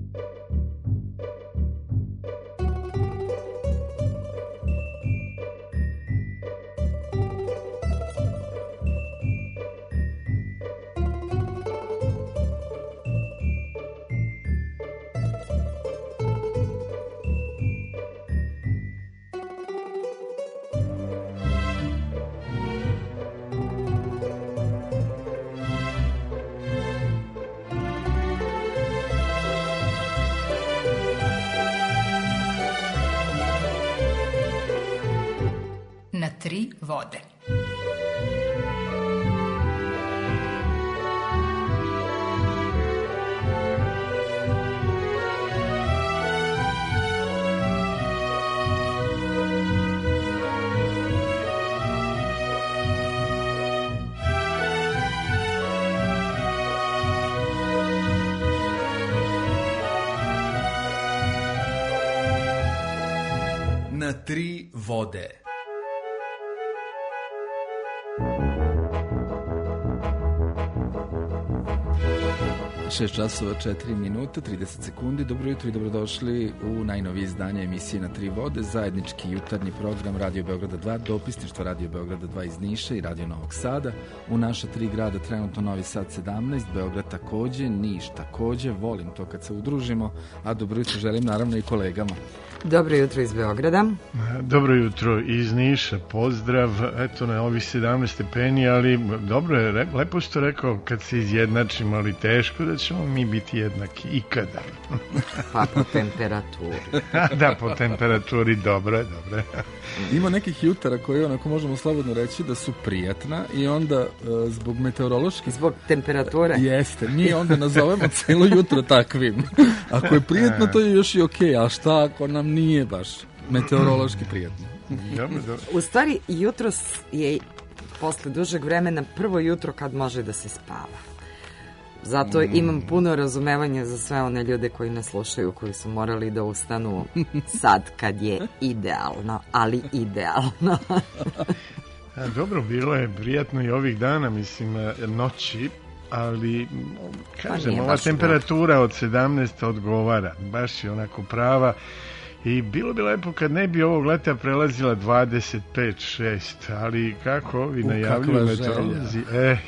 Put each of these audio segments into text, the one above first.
Na tri vode. Na tri vode. 6 časova 4 minuta 30 sekundi. Dobro jutro i dobrodošli u najnovije izdanje emisije Na tri vode, zajednički jutarnji program Radio Beograda 2, dopisništvo Radio Beograda 2 iz Niša i Radio Novog Sada. U naša tri grada trenutno Novi Sad 17, Beograd takođe, Niš takođe. Volim to kad se udružimo, a dobro jutro želim naravno i kolegama. Dobro jutro iz Beograda. Dobro jutro iz Niša, pozdrav. Eto, na ovih 17 stepeni, ali dobro je, lepo što rekao, kad se izjednačimo, ali teško da ćemo mi biti jednaki ikada. Pa po temperaturi. Da, po temperaturi, dobro je. Ima nekih jutara koji onako možemo slobodno reći da su prijatna i onda zbog meteoroloških... Zbog temperature? Jeste, mi onda nazovemo celo jutro takvim. Ako je prijatno, to je još i okej, a šta ako nam nije baš meteorološki prijatno? Dobro. U stvari, jutros je posle dužeg vremena prvo jutro kad može da se spava. Zato imam puno razumevanja za sve one ljude koji ne slušaju, koji su morali da ustanu sad kad je idealno, ali idealno. Dobro, bilo je prijatno i ovih dana, mislim, noći, ali, kažem, ova temperatura od 17 odgovara, baš je onako prava. I bilo bi lepo kad ne bi ovog leta prelazila 25-6, ali kako ovi najavljuju meteorolozi,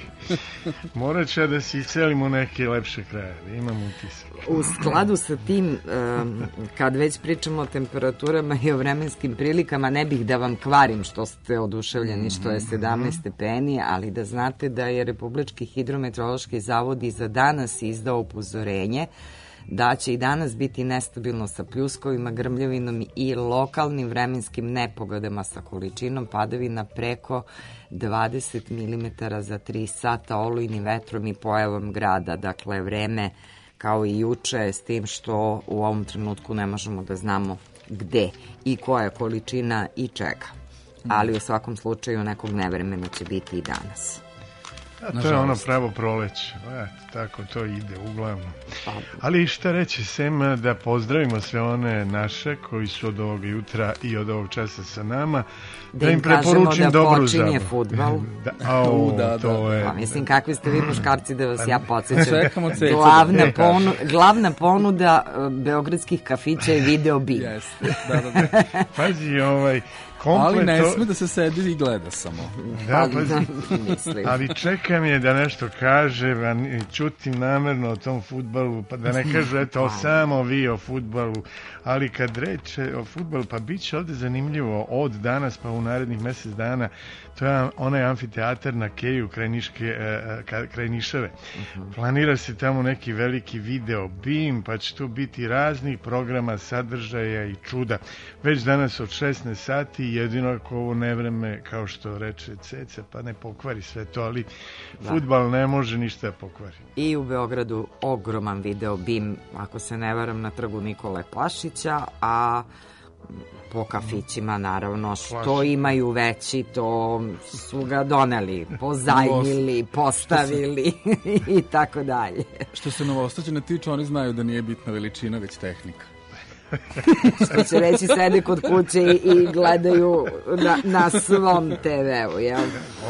morat će da se iselimo u neke lepše krajeve, imam utisak. U skladu sa tim, kad već pričamo o temperaturama i o vremenskim prilikama, ne bih da vam kvarim što ste oduševljeni što je 17 stepeni, ali da znate da je Republički hidrometeorološki zavod i za danas izdao upozorenje da će i danas biti nestabilno sa pljuskovima, grmljavinom i lokalnim vremenskim nepogodama sa količinom padavina preko 20 mm za 3 sata, olujnim vetrom i pojavom grada. Dakle, vreme kao i juče, s tim što u ovom trenutku ne možemo da znamo gde i koja je količina i čega. Ali u svakom slučaju nekog nevremena će biti i danas. To je ono pravo proleće. Tako to ide uglavnom. Ali šta reći, sem da pozdravimo sve one naše koji su od ovog jutra i od ovog časa sa nama, da im preporučim dobru zabavu. Da im kažemo da počinje fudbal. Pa mislim, kakvi ste vi muškarci, da vas ja podsjećam. Čekamo cecu. Glavna ponuda beogradskih kafića je video bi. Pazi, ali ne sme da se sedi i gleda samo. Da, ali čekam je da nešto kaže, čutim namerno o tom fudbalu, pa da ne kažu eto samo vi o fudbalu, ali kad reče o fudbalu, pa bit će ovde zanimljivo od danas pa u narednih mesec dana, to je onaj amfiteatar na Keju kraj Nišave. Planira se tamo neki veliki video BIM, pa će tu biti raznih programa, sadržaja i čuda. Već danas od 16 sati, jedino ako ovo nevreme, kao što reče Ceca, pa ne pokvari sve to, ali fudbal ne može ništa pokvari. I u Beogradu ogroman video BIM, ako se ne varam, na trgu Nikole Pašića, a po kafićima naravno što imaju veći, to su ga doneli, pozajmili, postavili i tako dalje. Što se Novosađana tiče, oni znaju da nije bitna veličina, već tehnika. Što će reći, sede kod kuće i gledaju na svom TV-u, jel?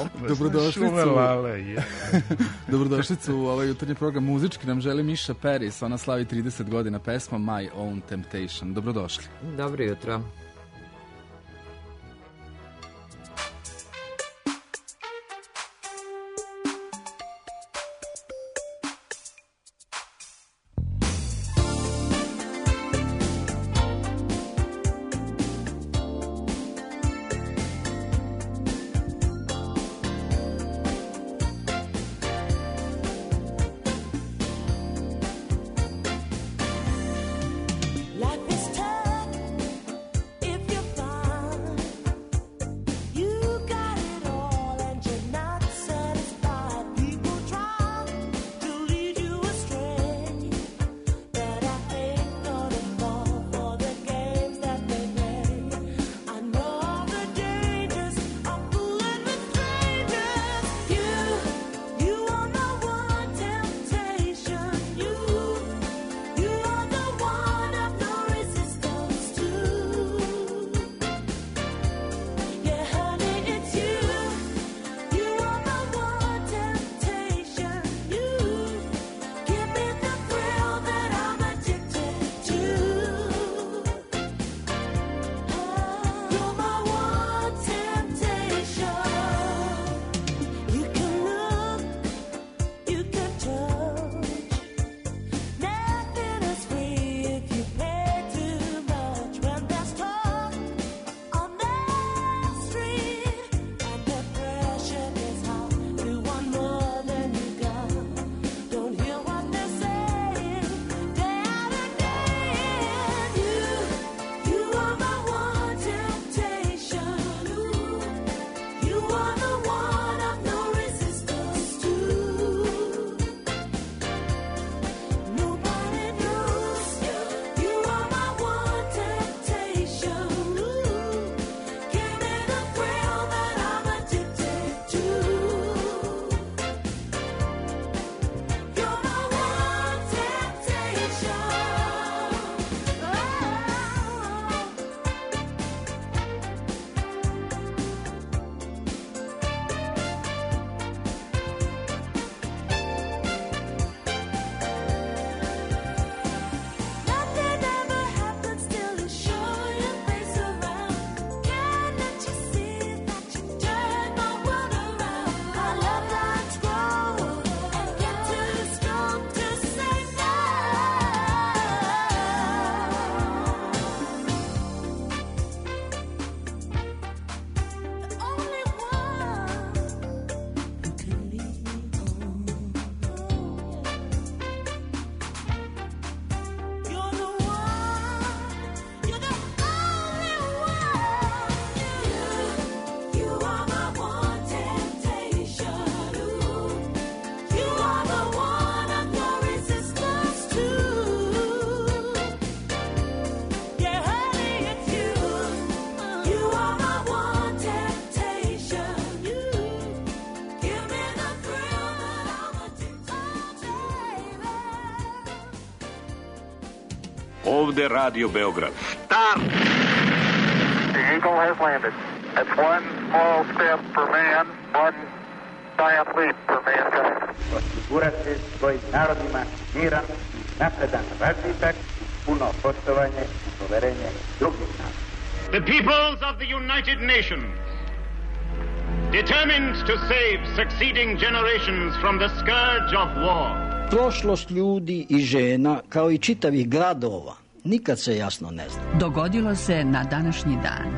Dobrodošlicu u ovaj jutarnji program muzički nam želi Miša Peris, ona slavi 30 godina pesma My Own Temptation. Dobrodošli. Dobro jutro. Ovde Radio Beograd. Start! The Eagle has landed. That's one small step for man, one giant leap for mankind. Osigurati svojim narodima miran, napredan razvitak, puno poštovanje i poverenje drugih naroda. The peoples of the United Nations, determined to save succeeding generations from the scourge of war. Prošlost ljudi i žena, kao i čitavih gradova, nikad se jasno ne zna. Dogodilo se na današnji dan.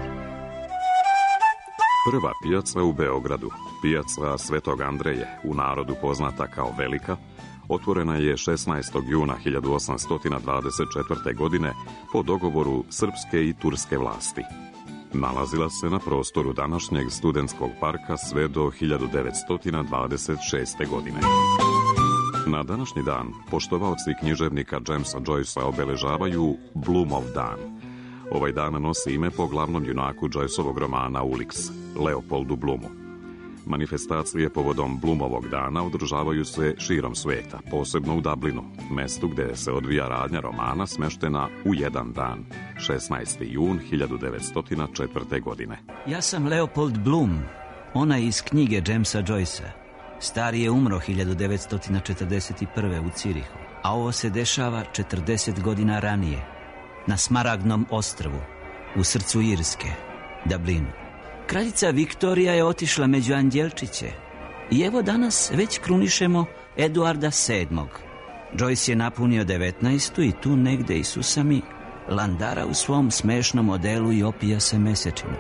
Prva pijaca u Beogradu, pijaca Svetog Andreje, u narodu poznata kao Velika, otvorena je 16. juna 1824. godine po dogovoru srpske i turske vlasti. Nalazila se na prostoru današnjeg Studentskog parka sve do 1926. godine. Na današnji dan poštovaoci književnika Jamesa Joycea obeležavaju Bloomov dan. Ovaj dan nosi ime po glavnom junaku Joyceovog romana Ulix, Leopoldu Bloomu. Manifestacije povodom Bloomovog dana održavaju se širom sveta, posebno u Dublinu, mestu gde se odvija radnja romana smeštena u jedan dan, 16. jun 1904. godine. Ja sam Leopold Bloom, onaj iz knjige Jamesa Joycea. Stari je umro 1941. u Cirihu, a ovo se dešava 40 godina ranije, na Smaragdnom ostrvu, u srcu Irske, Dublinu. Kraljica Viktorija je otišla među anđelčiće i evo danas već krunišemo Eduarda VII. Joyce je napunio 19. i tu negde Isusami landara u svom smešnom modelu i opija se mesečinu.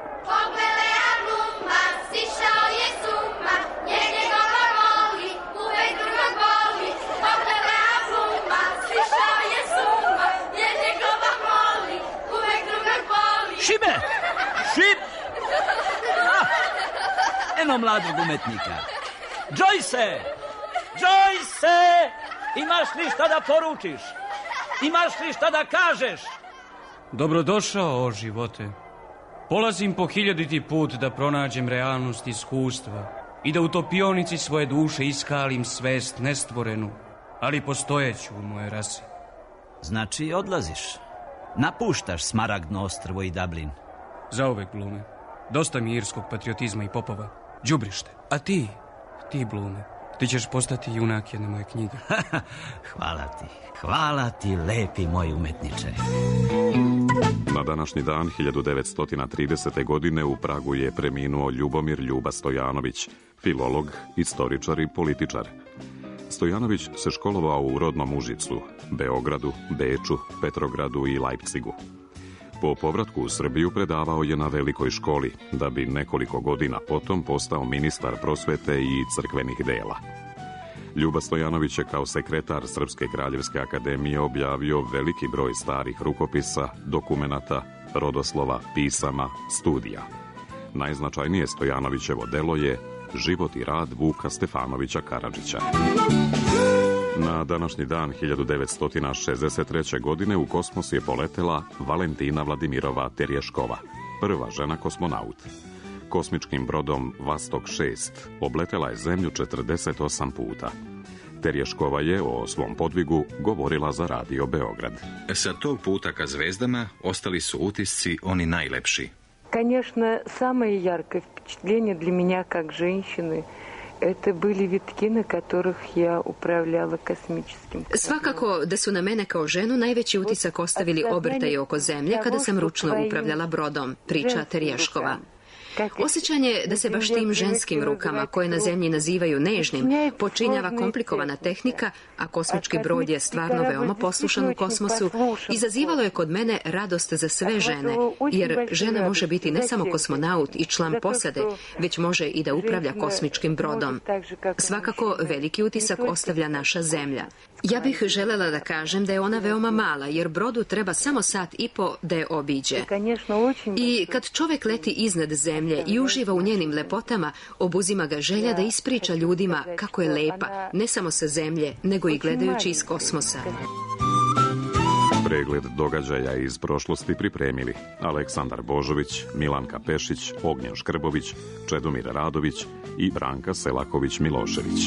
Šime! Eno mladog umetnika. Joyce! Joyce! Imaš li šta da poručiš? Imaš li šta da kažeš? Dobrodošao, o živote. Polazim po 1000. put da pronađem realnost iskustva i da u topionici svoje duše iskalim svest nestvorenu, ali postojeću u moje rasi. Znači, odlaziš. Napuštaš Smaragdno ostrvo i Dublin. Zauvek, Blume. Dosta mi irskog patriotizma i popova. Đubrište. A ti, Blume, ti ćeš postati junak jedne moje knjige. Hvala ti, lepi moj umetniče. Na današnji dan 1930. godine u Pragu je preminuo Ljubomir Ljuba Stojanović, filolog, istoričar i političar. Stojanović se školovao u rodnom Užicu, Beogradu, Beču, Petrogradu i Leipzigu. Po povratku u Srbiju predavao je na velikoj školi, da bi nekoliko godina potom postao ministar prosvete i crkvenih dela. Ljuba Stojanović je kao sekretar Srpske kraljevske akademije objavio veliki broj starih rukopisa, dokumenata, rodoslova, pisama, studija. Najznačajnije Stojanovićevo delo je Život i rad Vuka Stefanovića Karadžića. Na današnji dan 1963. godine u kosmos je poletela Valentina Vladimirova Terješkova, prva žena kosmonaut. Kosmičkim brodom Vostok 6 obletela je Zemlju 48 puta. Terješkova je o svom podvigu govorila za Radio Beograd. Sa tog puta ka zvezdama ostali su utisci oni najlepši. Конечно, самое яркое впечатление для меня как женщины это были витки, на которых я управляла космическим. Svakako da su na mene kao ženu najveći utisak ostavili obrtaji oko zemlje kada sam ručno upravljala brodom, priča Terješkova. Osjećanje da se baš tim ženskim rukama, koje na zemlji nazivaju nežnim, počinjava komplikovana tehnika, a kosmički brod je stvarno veoma poslušan u kosmosu, izazivalo je kod mene radost za sve žene, jer žena može biti ne samo kosmonaut i član posade, već može i da upravlja kosmičkim brodom. Svakako veliki utisak ostavlja naša zemlja. Ja bih želela da kažem da je ona veoma mala, jer brodu treba samo 1,5 sata da je obiđe. I kad čovek leti iznad zemlje i uživa u njenim lepotama, obuzima ga želja da ispriča ljudima kako je lepa, ne samo sa zemlje, nego i gledajući iz kosmosa. Pregled događaja iz prošlosti pripremili Aleksandar Božović, Milanka Pešić, Ognjen Škrbović, Čedomir Radović i Branka Selaković-Milošević.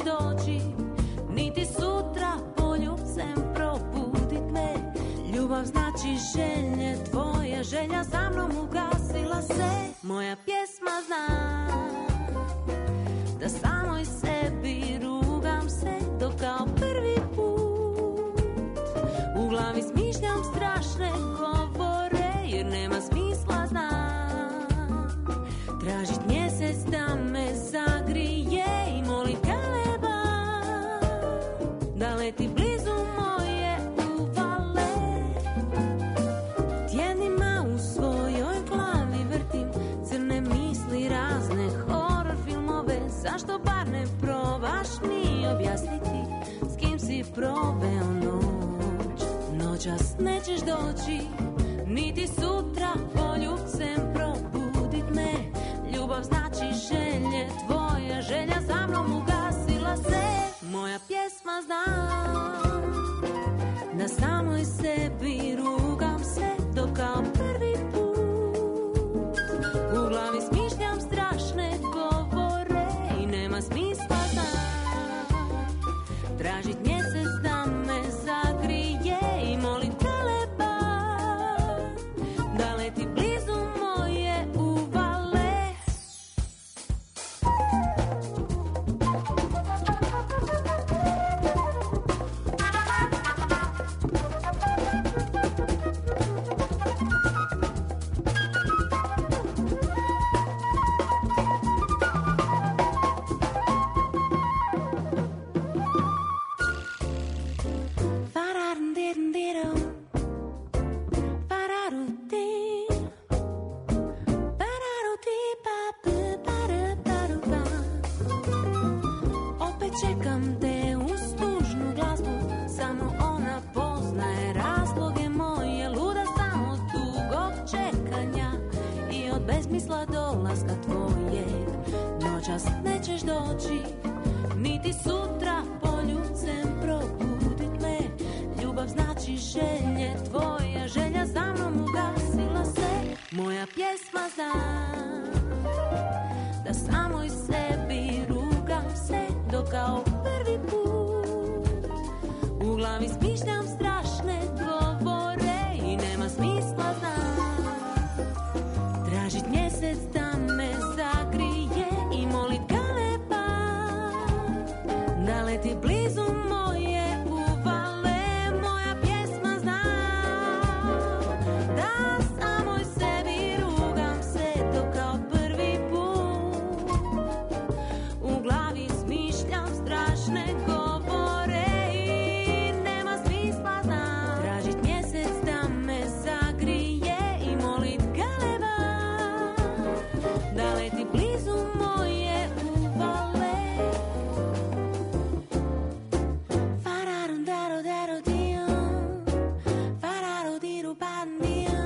Niti sutra poljubcem probudit me, ljubav želje, tvoja želja za mnom ugasila se. Moja pjesma zna da samoj sebi rugam se, dok kao prvi put u glavi smišljam strašne govore, jer nema smisla, znam tražit mjesec da me zagrije i molim galeba da leti blizu moje uvale. Tjednima u svojoj glavi vrtim crne misli, razne horor filmove. Zašto bar ne probaš mi objasniti s kim si proveo noć? Noćas nećeš doći, niti sutra poljubcem probudit me. Ljubav znači želje, tvoja želja za mnom ugasila se. Moja pjesma zna da samoj sebi rugam se, dok kao prvi put u glavi smišljam strašne govore i nema smisla, znam tražit mjesec da me zagrije i molim galeba da leti blizu moje uvale. Opet čekam te uz tužnu glazbu, samo ona poznaje razloge moje. Luda sam od dugog čekanja i od besmisla dolaska tvojeg. Noćas nećeš doći, niti sutra poljubcem probudit me. Ljubav znači želje, tvoja želja za mnom ugasila se. Moja pjesma zna da samoj sebi rugam se, dok kao prvi put u glavi smišljam strašne govore i nema smisla, znam tražit mjesec da me zagrije i molit galeba da leti blizu moje uvale. Moja pjesma zna da samoj sebi rugam se, dok kao prvi put u glavi smišljam strašne govore i nema smisla, znam tražit mjesec da me zagrije i molit galeba da leti blizu moje uvale. Fararum daro daro dio, fararu diru bandio.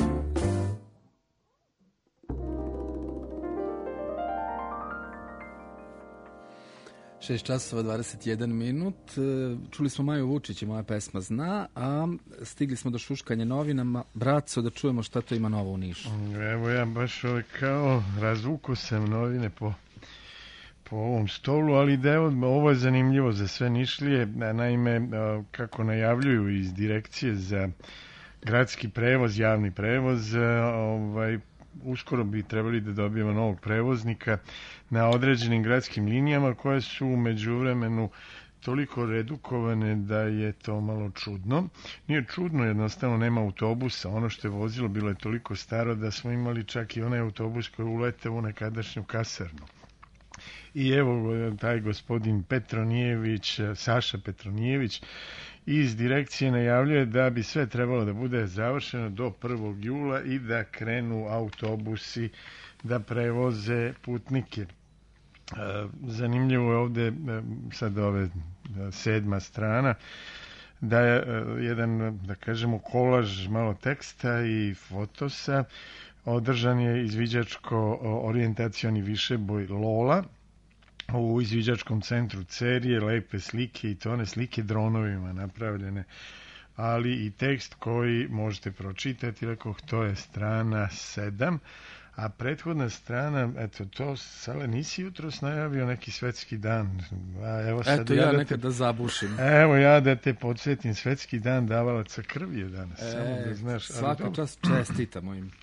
6 časova 21 minut. Čuli smo Maju Vučić i Moja pesma zna, a stigli smo do šuškanja novinama. Braco, da čujemo šta to ima novo u Nišu. Evo ja baš kao razvuku sam novine po ovom stolu, ali ovo je zanimljivo za sve Nišlije. Naime, kako najavljuju iz Direkcije za gradski prevoz, javni prevoz, uskoro bi trebali da dobijemo novog prevoznika na određenim gradskim linijama koje su u međuvremenu toliko redukovane da je to malo čudno. Nije čudno, jednostavno nema autobusa. Ono što je vozilo bilo je toliko staro da smo imali čak i onaj autobus koji uleteo u nekadašnju kasarnu. I evo taj gospodin Petronijević, Saša Petronijević iz Direkcije najavljuje da bi sve trebalo da bude završeno do 1. jula i da krenu autobusi da prevoze putnike. Zanimljivo je ovde sad ove 7. strana da je jedan, da kažemo, kolaž malo teksta i fotosa. Održan je izviđačko orijentacioni višeboj Lola u izviđačkom centru Cerije, lepe slike i to one slike dronovima napravljene, ali i tekst koji možete pročitati, rekoh, to je strana 7, A prethodna strana, eto, to, Sale, nisi jutros najavio neki svetski dan. Evo sad eto, ja nekad da zabušim. Evo ja da te podsjetim, svetski dan davalaca krvi je danas. Samo da znaš. Svaka čast čestitam im.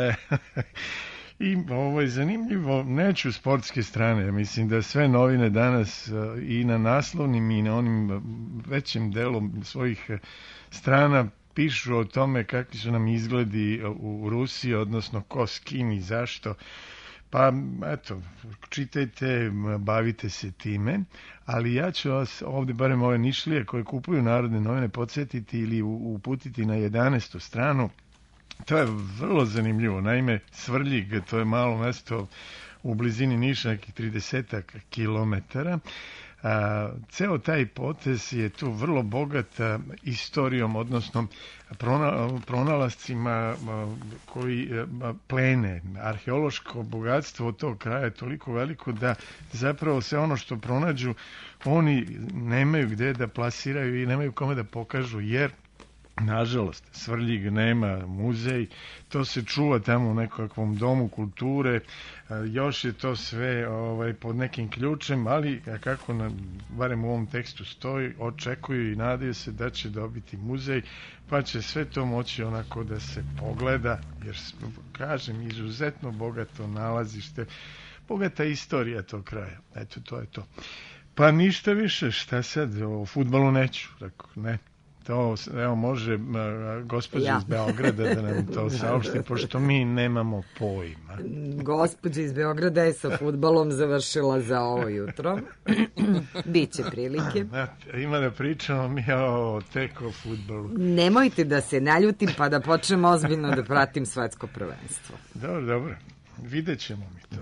I ovo je zanimljivo, neću sportske strane, mislim da sve novine danas i na naslovnim i na onim većim delom svojih strana pišu o tome kakvi su nam izgledi u Rusiji, odnosno ko s kim i zašto. Pa, eto, čitajte, bavite se time, ali ja ću vas ovdje, barem ove Nišlije koje kupuju Narodne novine, podsjetiti ili uputiti na 11. stranu. To je vrlo zanimljivo. Naime, Svrljig, to je malo mesto u blizini Niša, nekih 30 kilometara. Ceo taj potez je tu vrlo bogat istorijom, odnosno pronalascima koji plene. Arheološko bogatstvo od tog kraja je toliko veliko da zapravo sve ono što pronađu oni nemaju gde da plasiraju i nemaju kome da pokažu, jer nažalost, Svrljig nema muzej, to se čuva tamo u nekakvom domu kulture, još je to sve pod nekim ključem, ali kako barem u ovom tekstu stoji, očekuju i nadaju se da će dobiti muzej, pa će sve to moći onako da se pogleda, jer, kažem, izuzetno bogato nalazište, bogata istorija tog kraja. Eto, to je to. Pa ništa više, šta sad, o fudbalu neću, rekao, ne. To, evo, može gospođa iz Beograda da nam to saopšti, pošto mi nemamo pojma. Gospođa iz Beograda je sa fudbalom završila za ovo jutro. Biće prilike. Ima da pričamo mi tek o fudbalu. Nemojte da se naljutim pa da počnem ozbiljno da pratim svetsko prvenstvo. Dobro. Vidjet ćemo mi to.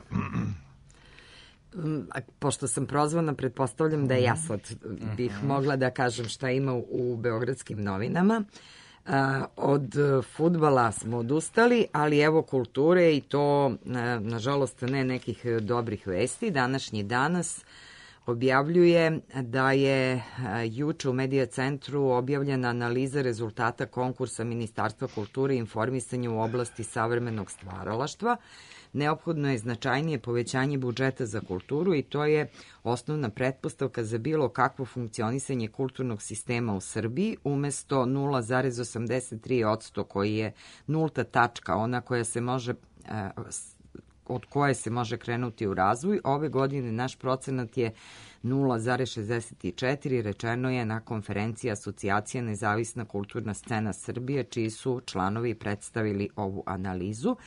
Pošto sam prozvana, pretpostavljam da ja sad bih mogla da kažem šta ima u beogradskim novinama. Od fudbala smo odustali, ali evo kulture i to, nažalost, ne nekih dobrih vesti. Današnji Danas objavljuje da je juče u Medija centru objavljena analiza rezultata konkursa Ministarstva kulture i informisanja u oblasti savremenog stvaralaštva. Neophodno je značajnije povećanje budžeta za kulturu i to je osnovna pretpostavka za bilo kakvo funkcionisanje kulturnog sistema u Srbiji, umesto 0,83% koji je nulta tačka, ona koja se može, od koje se može krenuti u razvoj. Ove godine naš procenat je 0,64, rečeno je na konferenciji Asocijacija Nezavisna kulturna scena Srbije, čiji su članovi predstavili ovu analizu.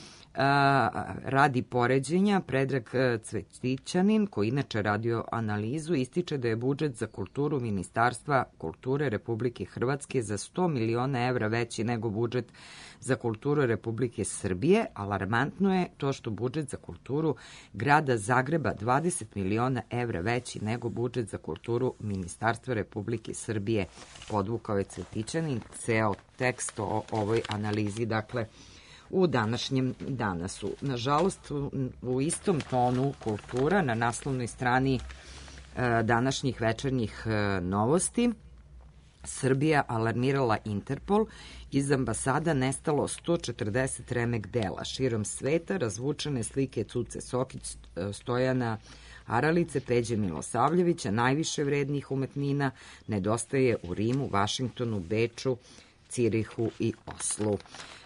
Radi poređenja, Predrag Cvetićanin, koji inače radio analizu, ističe da je budžet za kulturu Ministarstva kulture Republike Hrvatske za 100 miliona evra veći nego budžet za kulturu Republike Srbije. Alarmantno je to što budžet za kulturu grada Zagreba 20 miliona evra veći nego budžet za kulturu Ministarstva Republike Srbije. Podvukao je Cvetićanin ceo tekst o ovoj analizi, dakle, u današnjem Danasu. Nažalost, u istom tonu kultura na naslovnoj strani današnjih večernjih novosti Srbija alarmirala Interpol, iz ambasada nestalo 140 remek dela. Širom sveta razvučene slike Cuce Sokić, Stojana Aralice, Peđe Milosavljevića, najviše vrednih umetnina, nedostaje u Rimu, Vašingtonu, Beču, Cirihu i Oslu.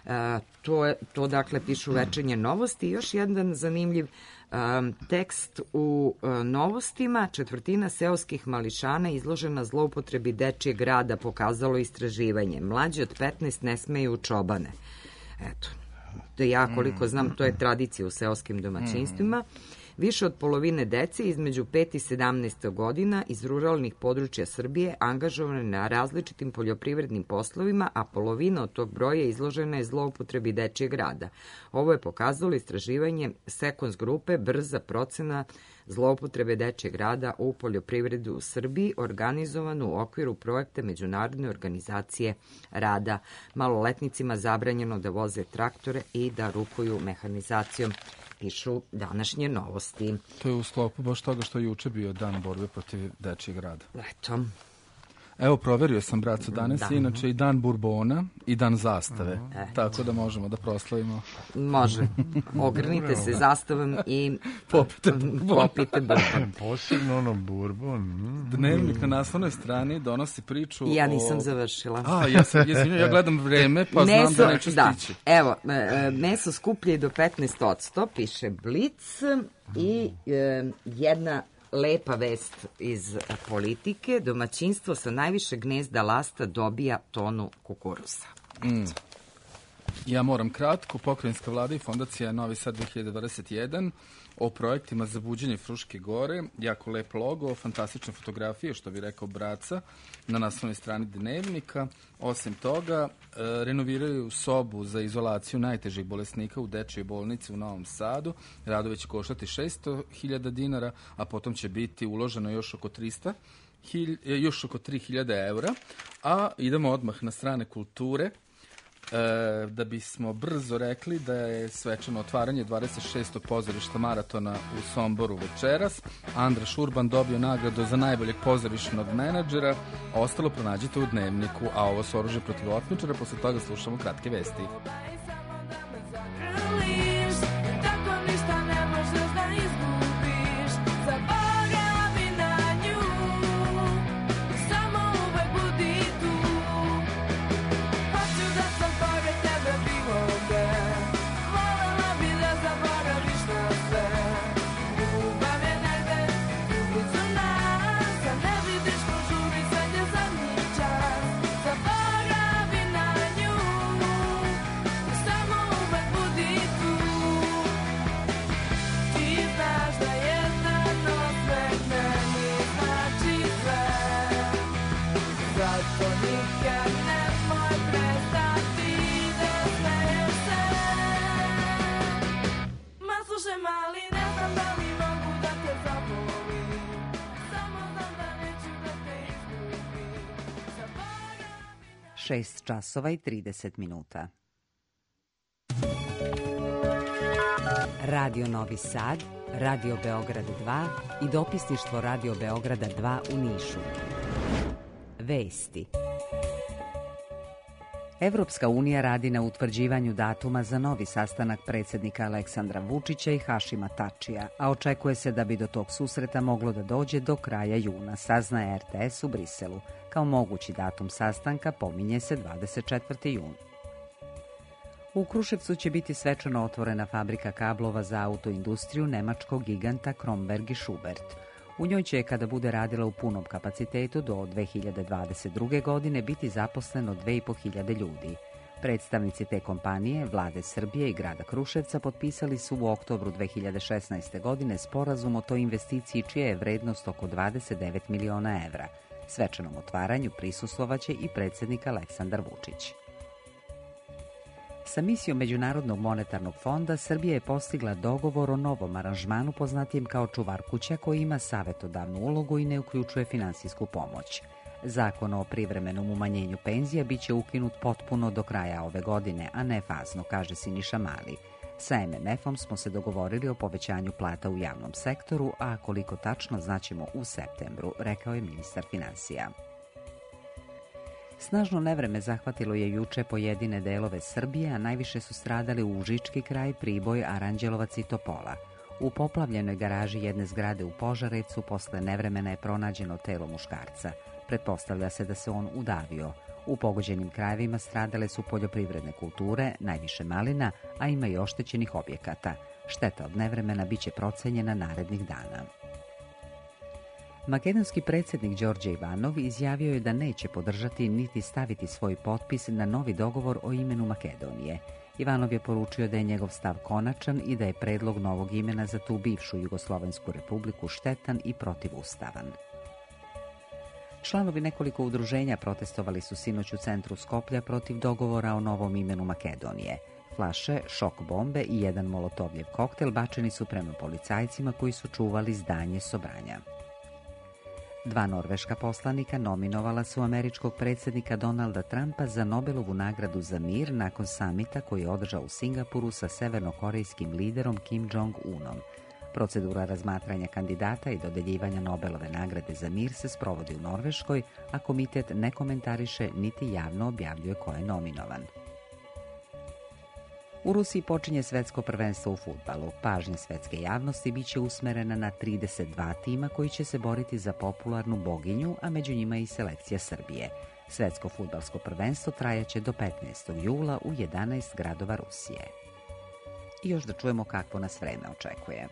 To dakle pišu večernje novosti. Još jedan zanimljiv tekst u novostima. Četvrtina seoskih mališana izložena zloupotrebi dečijeg rada, pokazalo istraživanje. Mlađi od 15 ne smeju u čobane. Eto, to ja koliko znam, to je tradicija u seoskim domaćinstvima. Više od polovine dece između 5 i 17 godina iz ruralnih područja Srbije angažovane na različitim poljoprivrednim poslovima, a polovina od tog broja izložena je zloupotrebi dečijeg rada. Ovo je pokazalo istraživanje Sekons grupe Brza procena zloupotrebe dečijeg rada u poljoprivredu u Srbiji, organizovanu u okviru projekta Međunarodne organizacije rada. Maloletnicima zabranjeno da voze traktore i da rukuju mehanizacijom, pišu današnje novosti. To je u sklopu baš toga što je juče bio dan borbe protiv dečijeg rada. Eto. Evo, proverio sam, braco, danas je inače i dan Burbona i dan zastave, tako da možemo da proslavimo. Može. Ogrnite se zastavom i popite Bourbon. Posebno ono Bourbon. Dnevnik na naslovnoj strani donosi priču ja nisam završila. Ja gledam vreme, pa znam da neću stići. Evo, meso skuplje do 15%, piše Blic, i jedna lepa vest iz politike. Domaćinstvo sa najviše gnezda lasta dobija tonu kukuruza. Ja moram kratko. Pokrajinska vlada i fondacija Novi Sad 2021 o projektima za buđenje Fruške gore. Jako lep logo, fantastične fotografije, što bi rekao Braca, na naslovnoj strani Dnevnika. Osim toga, renoviraju sobu za izolaciju najtežih bolesnika u dečjoj bolnici u Novom Sadu. Radovi će koštati 600.000 dinara, a potom će biti uloženo još oko 3.000 eura. A idemo odmah na strane kulture. Da bismo brzo rekli da je svečano otvaranje 26. pozorišta Maratona u Somboru večeras. Andraš Urban dobio nagradu za najboljeg pozorišnog menadžera. Ostalo pronađite u Dnevniku, a ovo su Oružje protiv otmičara. Posle toga slušamo kratke vesti. Šest časova i 30 minuta. Radio Novi Sad, Radio Beograd 2 i dopisništvo Radio Beograda 2 u Nišu. Vesti. Evropska unija radi na utvrđivanju datuma za novi sastanak predsjednika Aleksandra Vučića i Hašima Tačija, a očekuje se da bi do tog susreta moglo da dođe do kraja juna, saznaje RTS u Briselu. Kao mogući datum sastanka pominje se 24. jun. U Kruševcu će biti svečano otvorena fabrika kablova za autoindustriju nemačkog giganta Kromberg i Schubert. U njoj će, kada bude radila u punom kapacitetu, do 2022. godine biti zaposleno 2.500 ljudi. Predstavnici te kompanije, vlade Srbije i grada Kruševca potpisali su u oktobru 2016. godine sporazum o toj investiciji čija je vrednost oko 29 miliona evra. Svečanom otvaranju prisustvovaće i predsjednik Aleksandar Vučić. Sa misijom Međunarodnog monetarnog fonda Srbija je postigla dogovor o novom aranžmanu poznatijem kao čuvar kuća koji ima savjetodavnu ulogu i ne uključuje finansijsku pomoć. Zakon o privremenom umanjenju penzija bit će ukinut potpuno do kraja ove godine, a ne fazno, kaže Siniša Mali. Sa MMF-om smo se dogovorili o povećanju plata u javnom sektoru, a koliko tačno znaćemo u septembru, rekao je ministar finansija. Snažno nevreme zahvatilo je juče pojedine delove Srbije, a najviše su stradali u Užički kraj, Priboj, Aranđelovac i Topola. U poplavljenoj garaži jedne zgrade u Požarevcu posle nevremena je pronađeno telo muškarca. Pretpostavlja se da se on udavio. U pogođenim krajevima stradale su poljoprivredne kulture, najviše malina, a ima i oštećenih objekata. Šteta od nevremena biće procenjena narednih dana. Makedonski predsjednik Đorđe Ivanov izjavio je da neće podržati niti staviti svoj potpis na novi dogovor o imenu Makedonije. Ivanov je poručio da je njegov stav konačan i da je predlog novog imena za tu bivšu Jugoslovensku republiku štetan i protivustavan. Članovi nekoliko udruženja protestovali su sinoć u centru Skoplja protiv dogovora o novom imenu Makedonije. Flaše, šok bombe i jedan molotovljev koktel bačeni su prema policajcima koji su čuvali zdanje Sobranja. 2 norveška poslanika nominovala su američkog predsjednika Donalda Trumpa za Nobelovu nagradu za mir nakon samita koji je održao u Singapuru sa severnokorejskim liderom Kim Jong-unom. Procedura razmatranja kandidata i dodeljivanja Nobelove nagrade za mir se sprovodi u Norveškoj, a komitet ne komentariše niti javno objavljuje ko je nominovan. U Rusiji počinje svetsko prvenstvo u fudbalu. Pažnja svetske javnosti bit će usmerena na 32 tima koji će se boriti za popularnu boginju, a među njima i selekcija Srbije. Svetsko fudbalsko prvenstvo trajaće do 15. jula u 11 gradova Rusije. I još da čujemo kakvo nas vreme očekuje.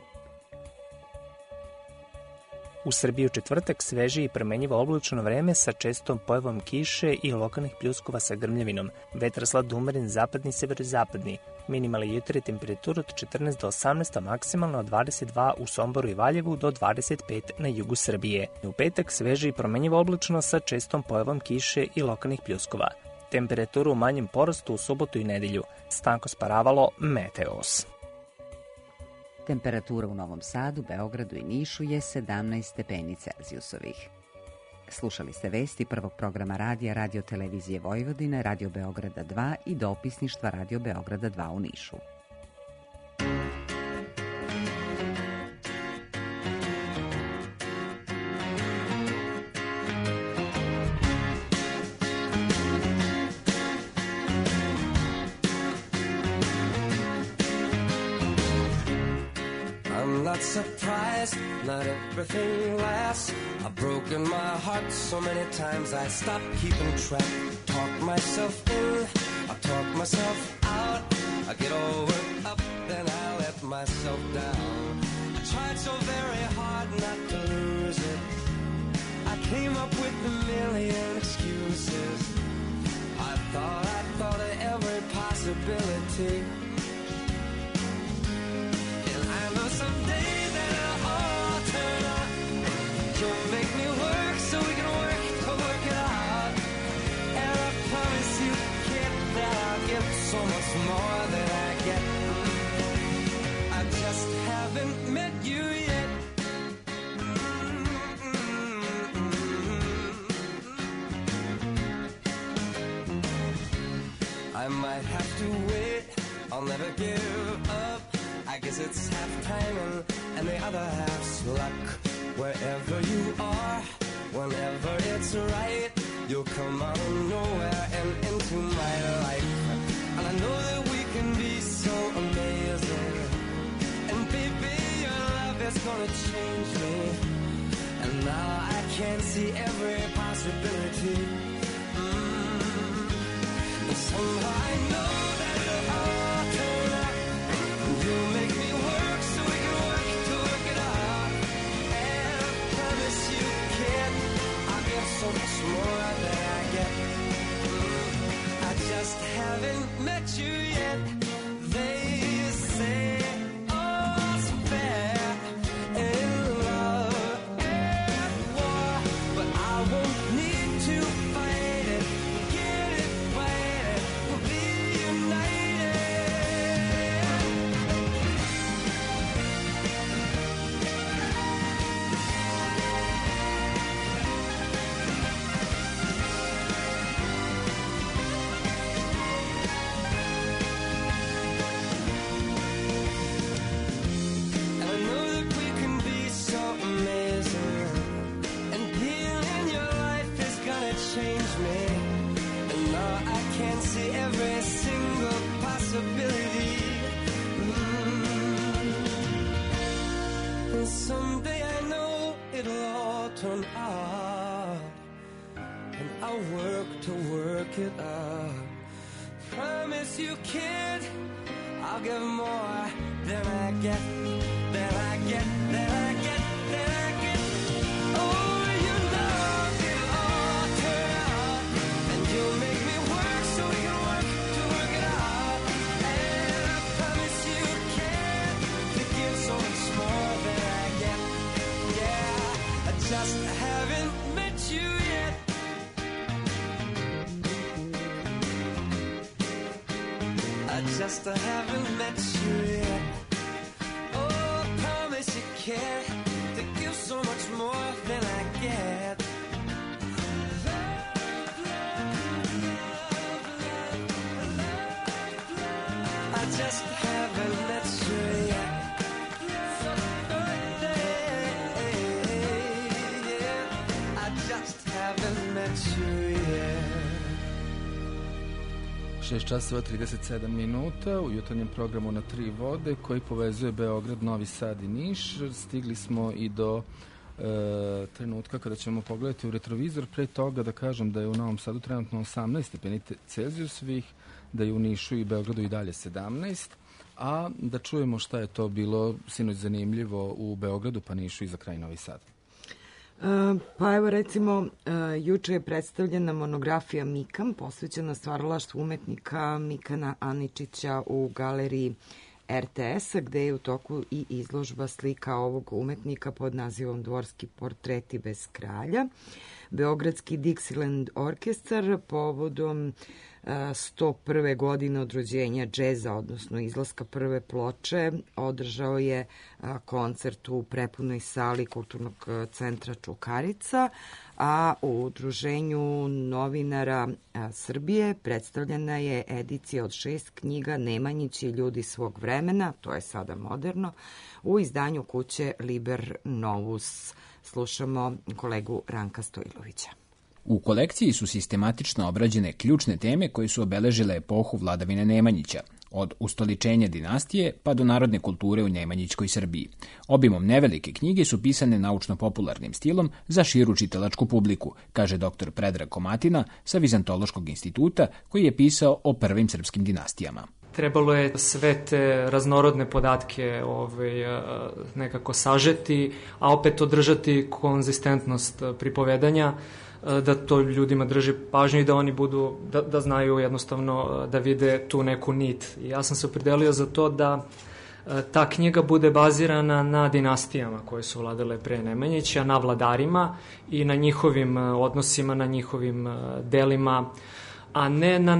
U Srbiji u četvrtak sveže i promenjivo oblačno vreme sa čestom pojavom kiše i lokalnih pljuskova sa grmljavinom. Vetar slab umeren zapadni i severozapadni. Minimalna jutra temperatura od 14 do 18, a maksimalno od 22 u Somboru i Valjevu do 25 na jugu Srbije. U petak sveže i promenjivo oblačno sa čestom pojavom kiše i lokalnih pljuskova. Temperaturu u manjem porastu u subotu i nedelju. Stanko Sparavalo, Meteos. Temperatura u Novom Sadu, Beogradu i Nišu je 17 stepeni Celzijusovih. Slušali ste vesti prvog programa radija Radio Televizije Vojvodine, Radio Beograda 2 i dopisništva Radio Beograda 2 u Nišu. Not surprised, not everything lasts. I've broken my heart so many times I stopped keeping track. Talk myself in, I talk myself out. I get all worked up, then I let myself down. I tried so very hard not to lose it. I came up with a million excuses. I thought of every possibility. Someday that it'll all turn out. You'll make me work so we can work it out. And I promise you, kid, that I'll give so much more than I get. I just haven't met you yet. I might have to wait, I'll never give up. I guess it's half timing and the other half's luck. Wherever you are, whenever it's right, you'll come out of nowhere and into my life. And I know that we can be so amazing. And baby, your love is gonna change me. And now I can see every possibility. And somehow I know that it'll all turn out. You make me work so we can work it out. And I promise you, kid, I'll give so much more than I get. I just haven't met you yet. They say all's fair in love and war, but I won't need to fight it. Get it, fight it, we'll be united. Every single possibility. And someday I know it'll all turn out. And I'll work to work it out. Promise you, kid, I'll give more than I get, than I get, than I get, than I get. Oh, you know it'll all turn out. And you'll make me work so we can work it out. And I promise you, kid, to give so much more than I get. Yeah, I just haven't met you yet. I just haven't met you yet. Oh, I promise you, kid, to give so much more than I get. I just haven't met you yet. 6:37 minuta u jutarnjem programu Na tri vode koji povezuje Beograd, Novi Sad i Niš. Stigli smo i do trenutka kada ćemo pogledati u retrovizor. Pre toga da kažem da je u Novom Sadu trenutno 18 stepeni Celzijusovih, da je u Nišu i Beogradu i dalje 17, a da čujemo šta je to bilo sinoć zanimljivo u Beogradu, pa Nišu i za kraj Novi Sad. Pa evo recimo, juče je predstavljena monografija Mikam, posvećena stvaralaštvu umetnika Mikana Aničića u galeriji RTS-a, gde je u toku i izložba slika ovog umetnika pod nazivom Dvorski portreti bez kralja. Beogradski Dixieland orkestar povodom 101. godine od rođenja džeza, odnosno izlaska prve ploče, održao je koncert u prepunoj sali Kulturnog centra Čukarica, a u Udruženju novinara Srbije predstavljena je edicija od 6 knjiga Nemanjić i ljudi svog vremena, to je sada moderno, u izdanju kuće Liber Novus. Slušamo kolegu Ranka Stojlovića. U kolekciji su sistematično obrađene ključne teme koje su obeležile epohu vladavine Nemanjića, od ustoličenja dinastije pa do narodne kulture u Nemanjićkoj Srbiji. Obimom nevelike knjige su pisane naučno-popularnim stilom za širu čitalačku publiku, kaže dr. Predrag Komatina sa Vizantološkog instituta, koji je pisao o prvim srpskim dinastijama. Trebalo je sve te raznorodne podatke nekako sažeti, a opet održati konzistentnost pripovedanja, da to ljudima drži pažnju i da oni budu, da znaju jednostavno da vide tu neku nit. I ja sam se opredelio za to da ta knjiga bude bazirana na dinastijama koje su vladale pre Nemanjića, na vladarima i na njihovim odnosima, na njihovim delima, a ne na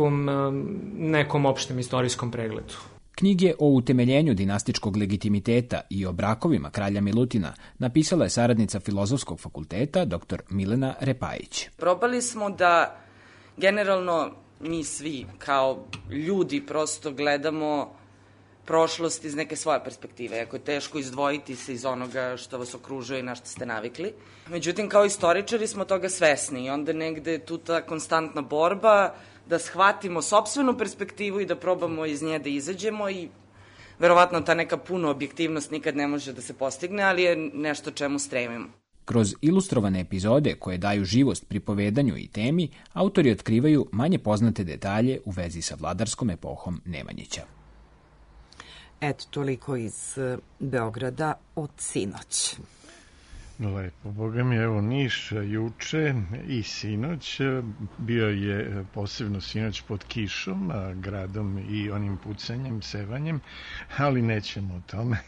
nekom opštem istorijskom pregledu. Knjige o utemeljenju dinastičkog legitimiteta i o brakovima kralja Milutina napisala je saradnica Filozofskog fakulteta dr. Milena Repajić. Probali smo da generalno mi svi kao ljudi prosto gledamo prošlost iz neke svoje perspektive. Jako je teško izdvojiti se iz onoga što vas okružuje i na što ste navikli. Međutim, kao istoričari smo toga svesni i onda negde tu ta konstantna borba da shvatimo sopstvenu perspektivu i da probamo iz nje da izađemo i verovatno ta neka puna objektivnost nikad ne može da se postigne, ali je nešto čemu stremimo. Kroz ilustrovane epizode koje daju živost pripovedanju i temi, autori otkrivaju manje poznate detalje u vezi sa vladarskom epohom Nemanjića. Eto, toliko iz Beograda od sinoć. Lepo, boga mi, evo Niš juče i sinoć, bio je posebno sinoć pod kišom, gradom i onim pucanjem, sevanjem, ali nećemo o tome.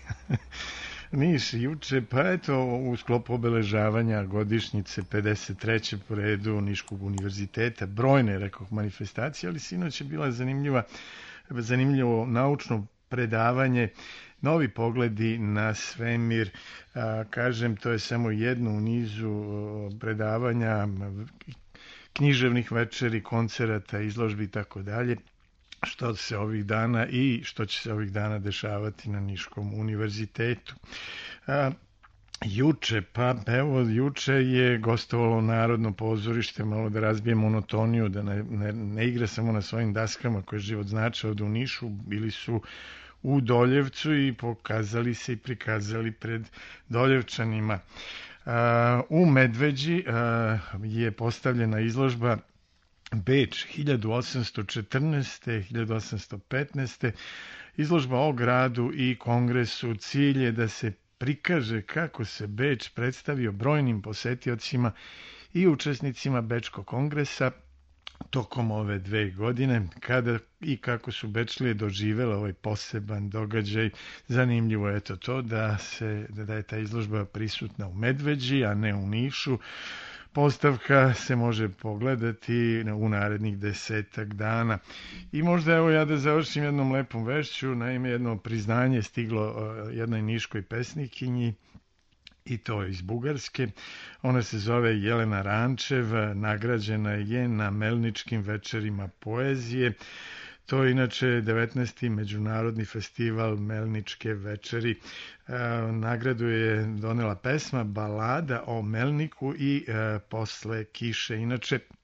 Niš juče, pa eto, u sklopu obeležavanja godišnjice 53. po redu Niškog univerziteta, brojne, rekoh, manifestacije, ali sinoć je bila zanimljivo naučno predavanje, novi pogledi na svemir. Kažem, to je samo jedno u nizu predavanja, književnih večeri, koncerata, izložbi i tako dalje, što se ovih dana i što će se ovih dana dešavati na Niškom univerzitetu. Juče je gostovalo Narodno pozorište, malo da razbije monotoniju, da ne igra samo na svojim daskama koje život znače od u Nišu, bili su u Doljevcu i pokazali se i prikazali pred Doljevčanima. U Medveđi je postavljena izložba Beč 1814. 1815. Izložba o gradu i kongresu. Cilj je da se prikaže kako se Beč predstavio brojnim posetiocima i učesnicima Bečkog kongresa tokom ove 2 godine, kada i kako su Bečlije doživjela ovaj poseban događaj. Zanimljivo je to da je ta izložba prisutna u Medveđi, a ne u Nišu. Postavka se može pogledati u narednih 10 dana. I možda evo ja da završim jednom lepom vešću. Naime, jedno priznanje stiglo jednoj niškoj pesnikinji, i to iz Bugarske. Ona se zove Jelena Rančev, nagrađena je na Melničkim večerima poezije. To je inače 19. međunarodni festival Melničke večeri. Nagradu je donela pesma Balada o Melniku i Posle kiše. Inače,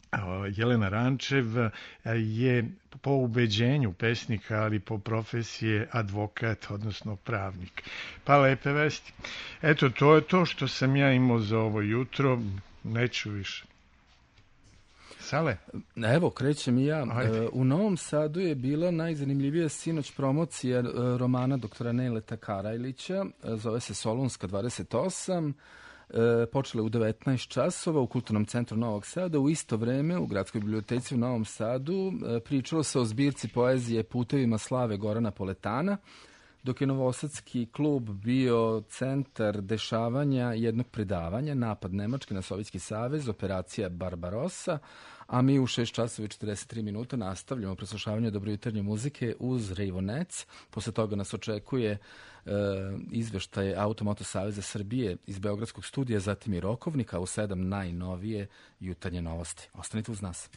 Jelena Rančev je po ubeđenju pesnika, ali po profesiji advokat, odnosno pravnik. Pa lepe vesti. Eto, to je to što sam ja imao za ovo jutro. Neću više. Sale? Evo, krećem i ja. U Novom Sadu je bila najzanimljivija sinoć promocija romana doktora Neleta Karajlića. Zove se Solunska 28. Počela u 19 časova u Kulturnom centru Novog Sada. U isto vreme u Gradskoj biblioteci u Novom Sadu pričalo se o zbirci poezije Putevima slave Gorana Poletana, dok je Novosadski klub bio centar dešavanja jednog predavanja, napad Nemačke na Sovjetski savez, operacija Barbarossa, a mi u 6 časova i 43 minuta nastavljamo preslušavanje dobrojutarnje muzike uz Rejvonec. Posle toga nas očekuje izveštaj Automoto Saveza Srbije iz Beogradskog studija, zatim i Rokovnika, a u 7 najnovije jutarnje novosti. Ostanite uz nas.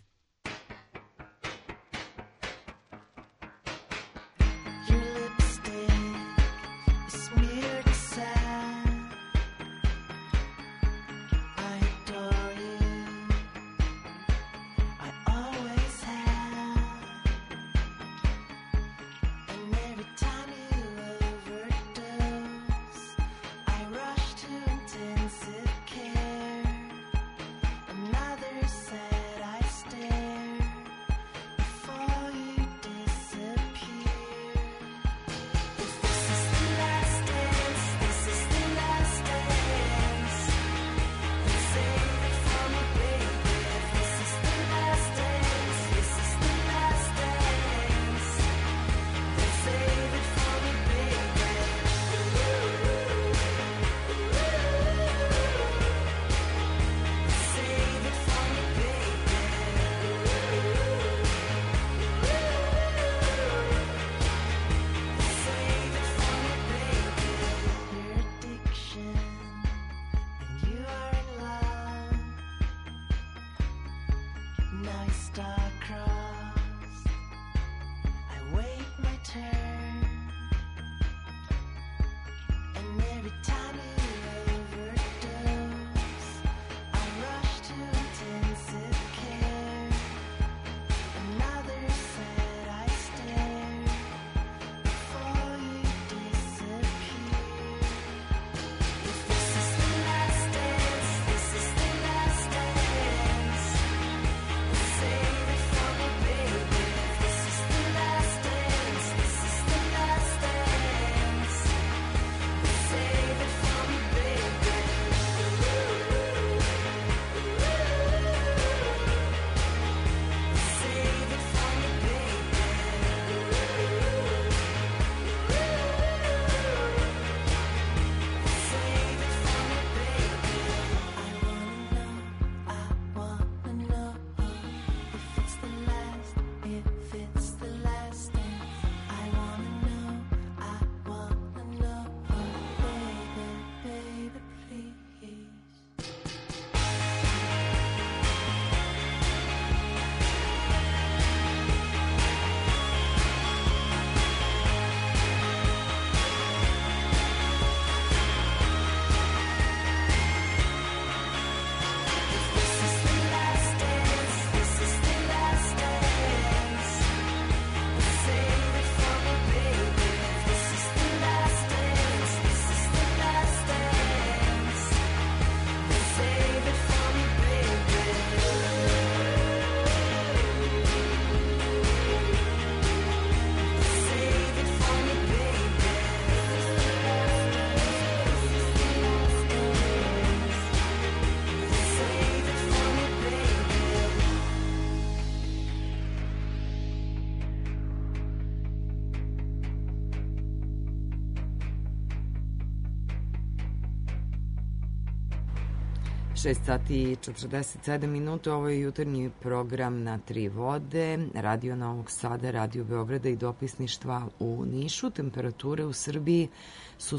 Šest sati i 47 minuta, ovo je jutarnji program na Tri vode, Radio Novog Sada, Radio Beograda i dopisništva u Nišu. Temperature u Srbiji su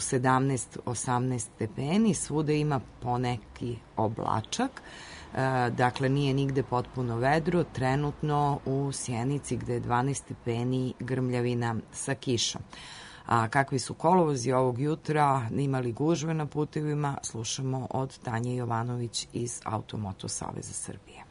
17-18 stepeni, svuda ima poneki oblačak, dakle nije nigde potpuno vedro, trenutno u Sjenici gde je 12 stepeni grmljavina sa kišom. A kakvi su kolovozi ovog jutra, imali gužve na putevima, slušamo od Tanje Jovanović iz Automoto Saveza Srbije.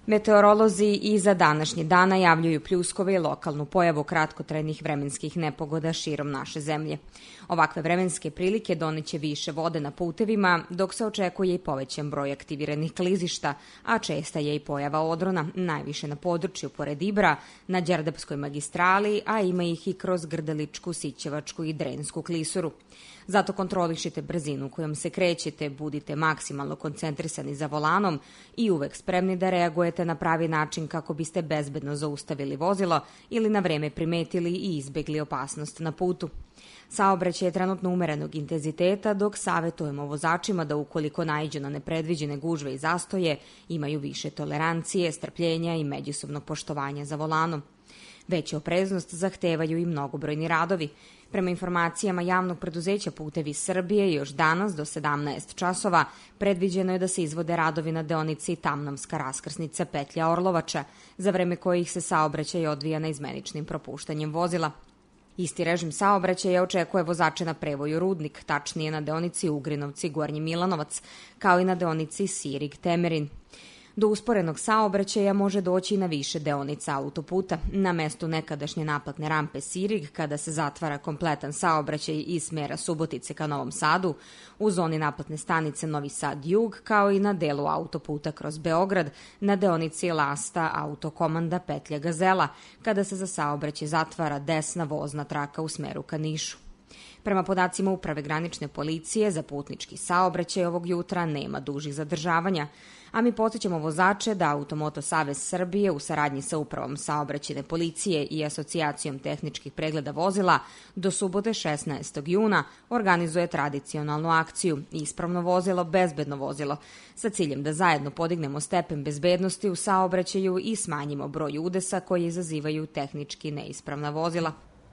Meteorolozi i za današnji dan najavljuju pljuskove i lokalnu pojavu kratkotrajnih vremenskih nepogoda širom naše zemlje. Ovakve vremenske prilike doneće više vode na putevima, dok se očekuje i povećan broj aktiviranih klizišta, a česta je i pojava odrona, najviše na području pored Ibra, na Đerdapskoj magistrali, a ima ih i kroz Grdeličku, Sićevačku i Drensku klisuru. Zato kontrolišite brzinu kojom se krećete, budite maksimalno koncentrisani za volanom i uvek spremni da reagujete na pravi način kako biste bezbedno zaustavili vozilo ili na vreme primetili i izbegli opasnost na putu. Saobraćaj je trenutno umerenog intenziteta, dok savetujemo vozačima da ukoliko naiđu na nepredviđene gužve i zastoje, imaju više tolerancije, strpljenja i međusobnog poštovanja za volanom. Veću opreznost zahtevaju i mnogobrojni radovi. Prema informacijama javnog preduzeća Putevi Srbije, još danas do 17 časova predviđeno je da se izvode radovi na deonici Tamnavska raskrsnica petlja Orlovača, za vreme kojih se saobraćaj odvija neizmeničnim propuštanjem vozila. Isti režim saobraćaja očekuje vozače na prevoju Rudnik, tačnije na deonici Ugrinovci Gornji Milanovac, kao i na deonici Sirig Temerin. Do usporenog saobraćaja može doći i na više deonica autoputa. Na mestu nekadašnje naplatne rampe Sirig, kada se zatvara kompletan saobraćaj iz smera Subotice ka Novom Sadu, u zoni naplatne stanice Novi Sad Jug, kao i na delu autoputa kroz Beograd, na deonici Lasta autokomanda petlja Gazela, kada se za saobraćaj zatvara desna vozna traka u smeru ka Nišu. Prema podacima Uprave granične policije, za putnički saobraćaj ovog jutra nema dužih zadržavanja, a mi podsjećamo vozače da Automoto Savez Srbije u saradnji sa Upravom saobraćajne policije i Asocijacijom tehničkih pregleda vozila do subote 16. juna organizuje tradicionalnu akciju Ispravno vozilo, bezbedno vozilo, sa ciljem da zajedno podignemo stepen bezbednosti u saobraćaju i smanjimo broj udesa koji izazivaju tehnički neispravna vozila.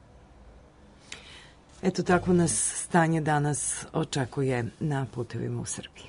Eto, tako nas stanje danas očekuje na putevima u Srbiji.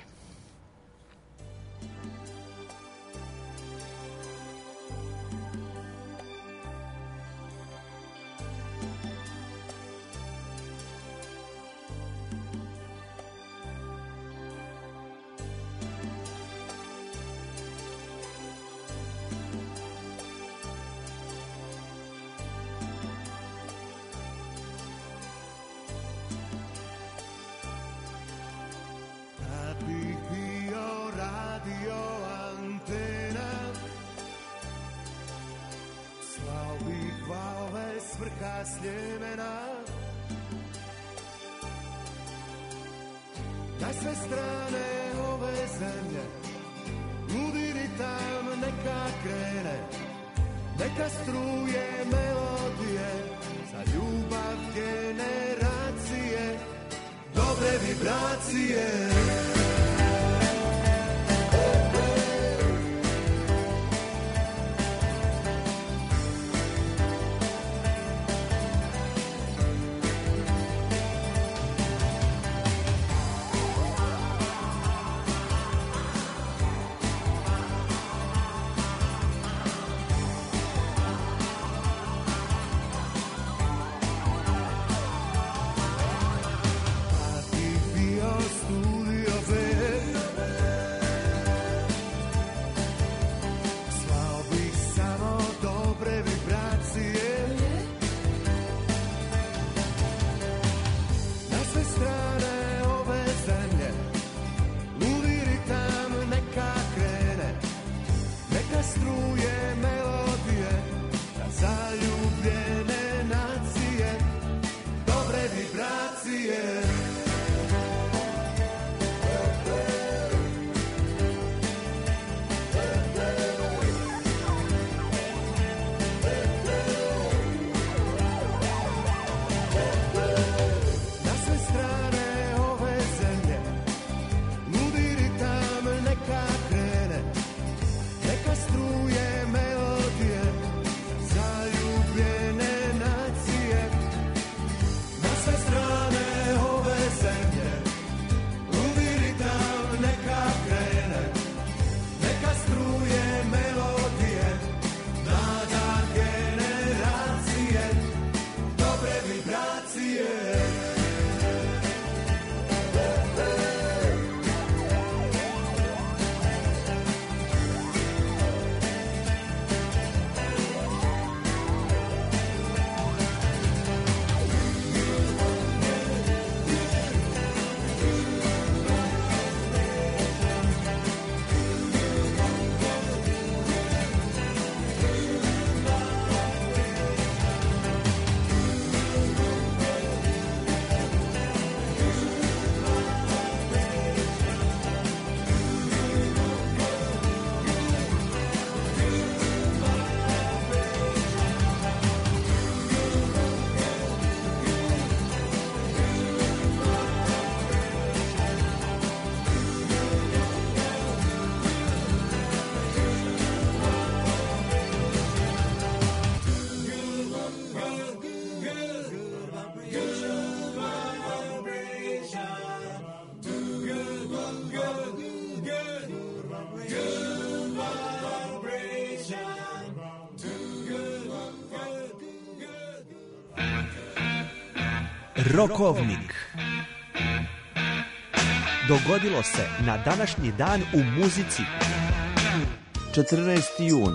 Na sve strane ove zemlje ludi ritam neka krene, neka struje melodije za ljubav generacije, dobre vibracije. Studio Rokovnik. Dogodilo se na današnji dan u muzici. 14. jun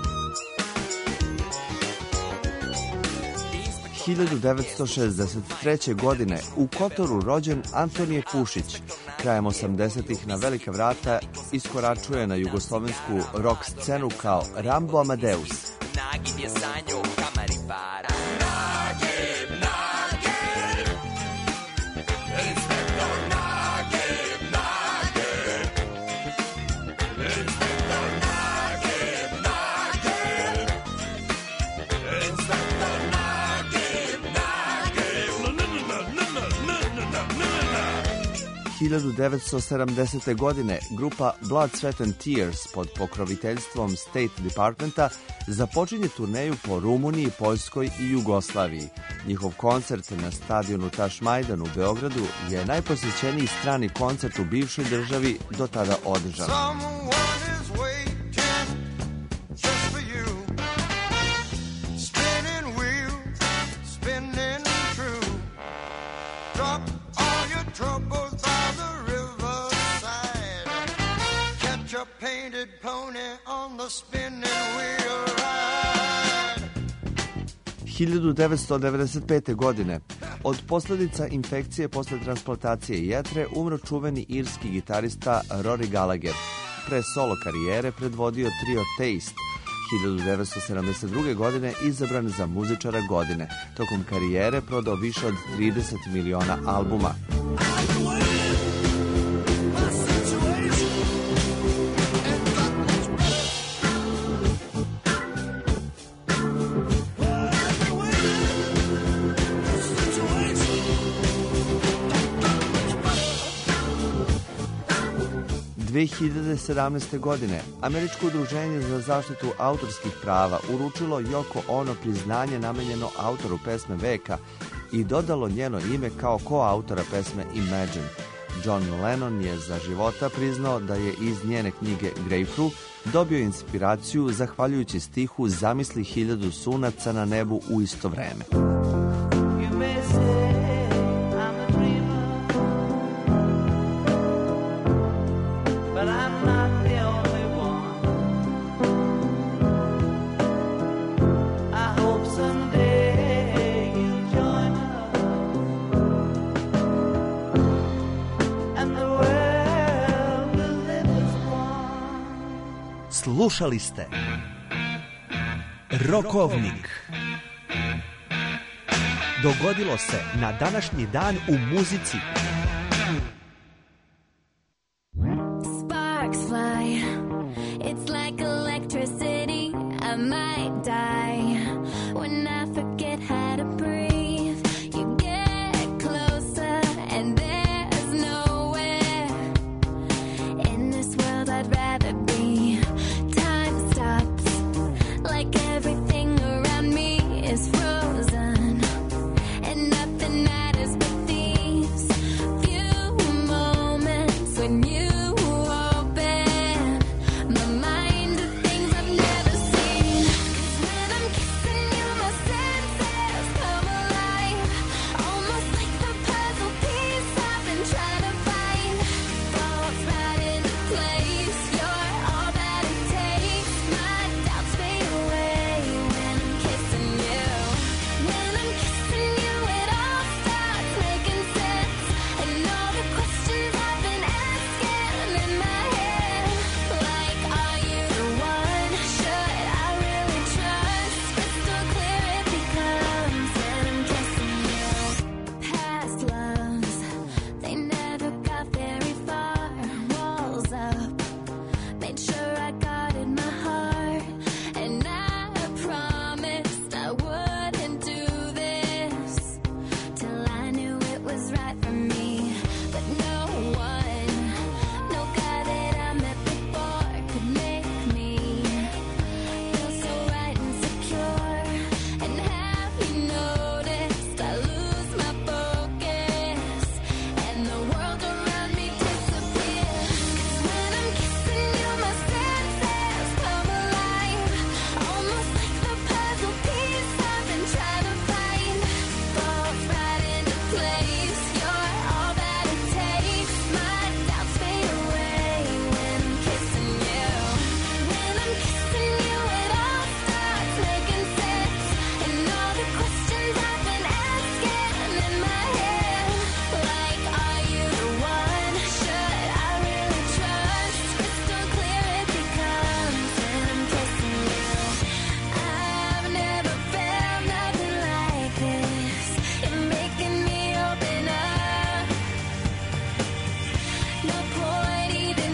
1963. godine u Kotoru rođen Antonije Pušić. Krajem 80-ih na velika vrata iskoračuje na jugoslovensku rock scenu kao Rambo Amadeus. Nagib je sanjao kamari para. Nagib, inspektor Nagib, inspektor Nagib, inspektor Nagib. 1970. godine grupa Blood, Sweat and Tears pod pokroviteljstvom State Departmenta započinje turneju po Rumuniji, Poljskoj i Jugoslaviji. Njihov koncert na stadionu Tašmajdan u Beogradu je najposjećeniji strani koncert u bivšoj državi do tada održan. Painted pony on the spinning wheel ride. 1995. godine od posljedica infekcije posle transplantacije jetre umro čuveni irski gitarista Rory Gallagher. Pre solo karijere predvodio trio Taste. 1972. godine izabran za muzičara godine. Tokom karijere prodao više od 30 miliona albuma. – 2017. godine Američko udruženje za zaštitu autorskih prava uručilo Yoko Ono priznanje namenjeno autoru pesme Veka i dodalo njeno ime kao koautora pesme Imagine. John Lennon je za života priznao da je iz njene knjige Grapefruit dobio inspiraciju zahvaljujući stihu Zamisli 1000 sunaca na nebu u isto vreme. Slušali ste Rokovnik. Dogodilo se na današnji dan u muzici. Sparks fly, it's like electricity, I might die when I forget how to breathe. You get closer and there's nowhere in this world I'd rather be. Like everything around me is frozen, and nothing matters but these few moments when you open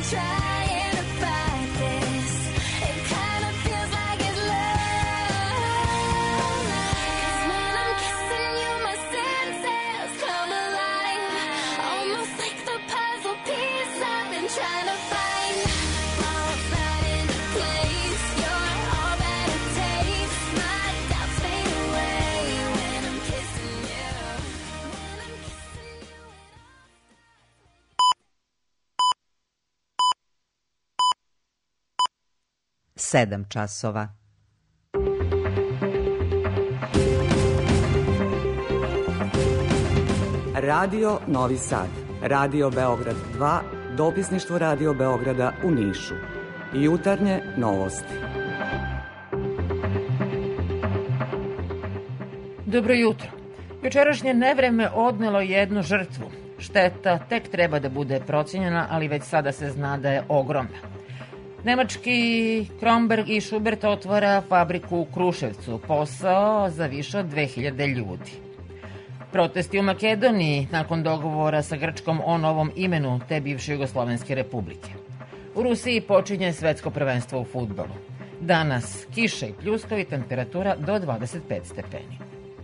trying to fight this. It kind of feels like it's love. 'Cause when I'm kissing you, my senses come alive. Almost like the puzzle piece I've been trying to find. Falls right into place. You're all that it takes. My doubts fade away when I'm kissing you. When I'm kissing you. 7 časova. Radio Novi Sad, Radio Beograd 2, dopisništvo Radio Beograda u Nišu. Jutarnje novosti. Dobro jutro. Jučerašnje nevreme odnelo jednu žrtvu. Šteta tek treba da bude procenjena, ali već sada se zna da je ogromna. Nemački Kromberg i Schubert otvara fabriku u Kruševcu, posao za više od 2000 ljudi. Protesti u Makedoniji nakon dogovora sa Grčkom o novom imenu te bivše Jugoslovenske republike. U Rusiji počinje svetsko prvenstvo u fudbalu. Danas kiša i pljuskovi, temperatura do 25 stepeni.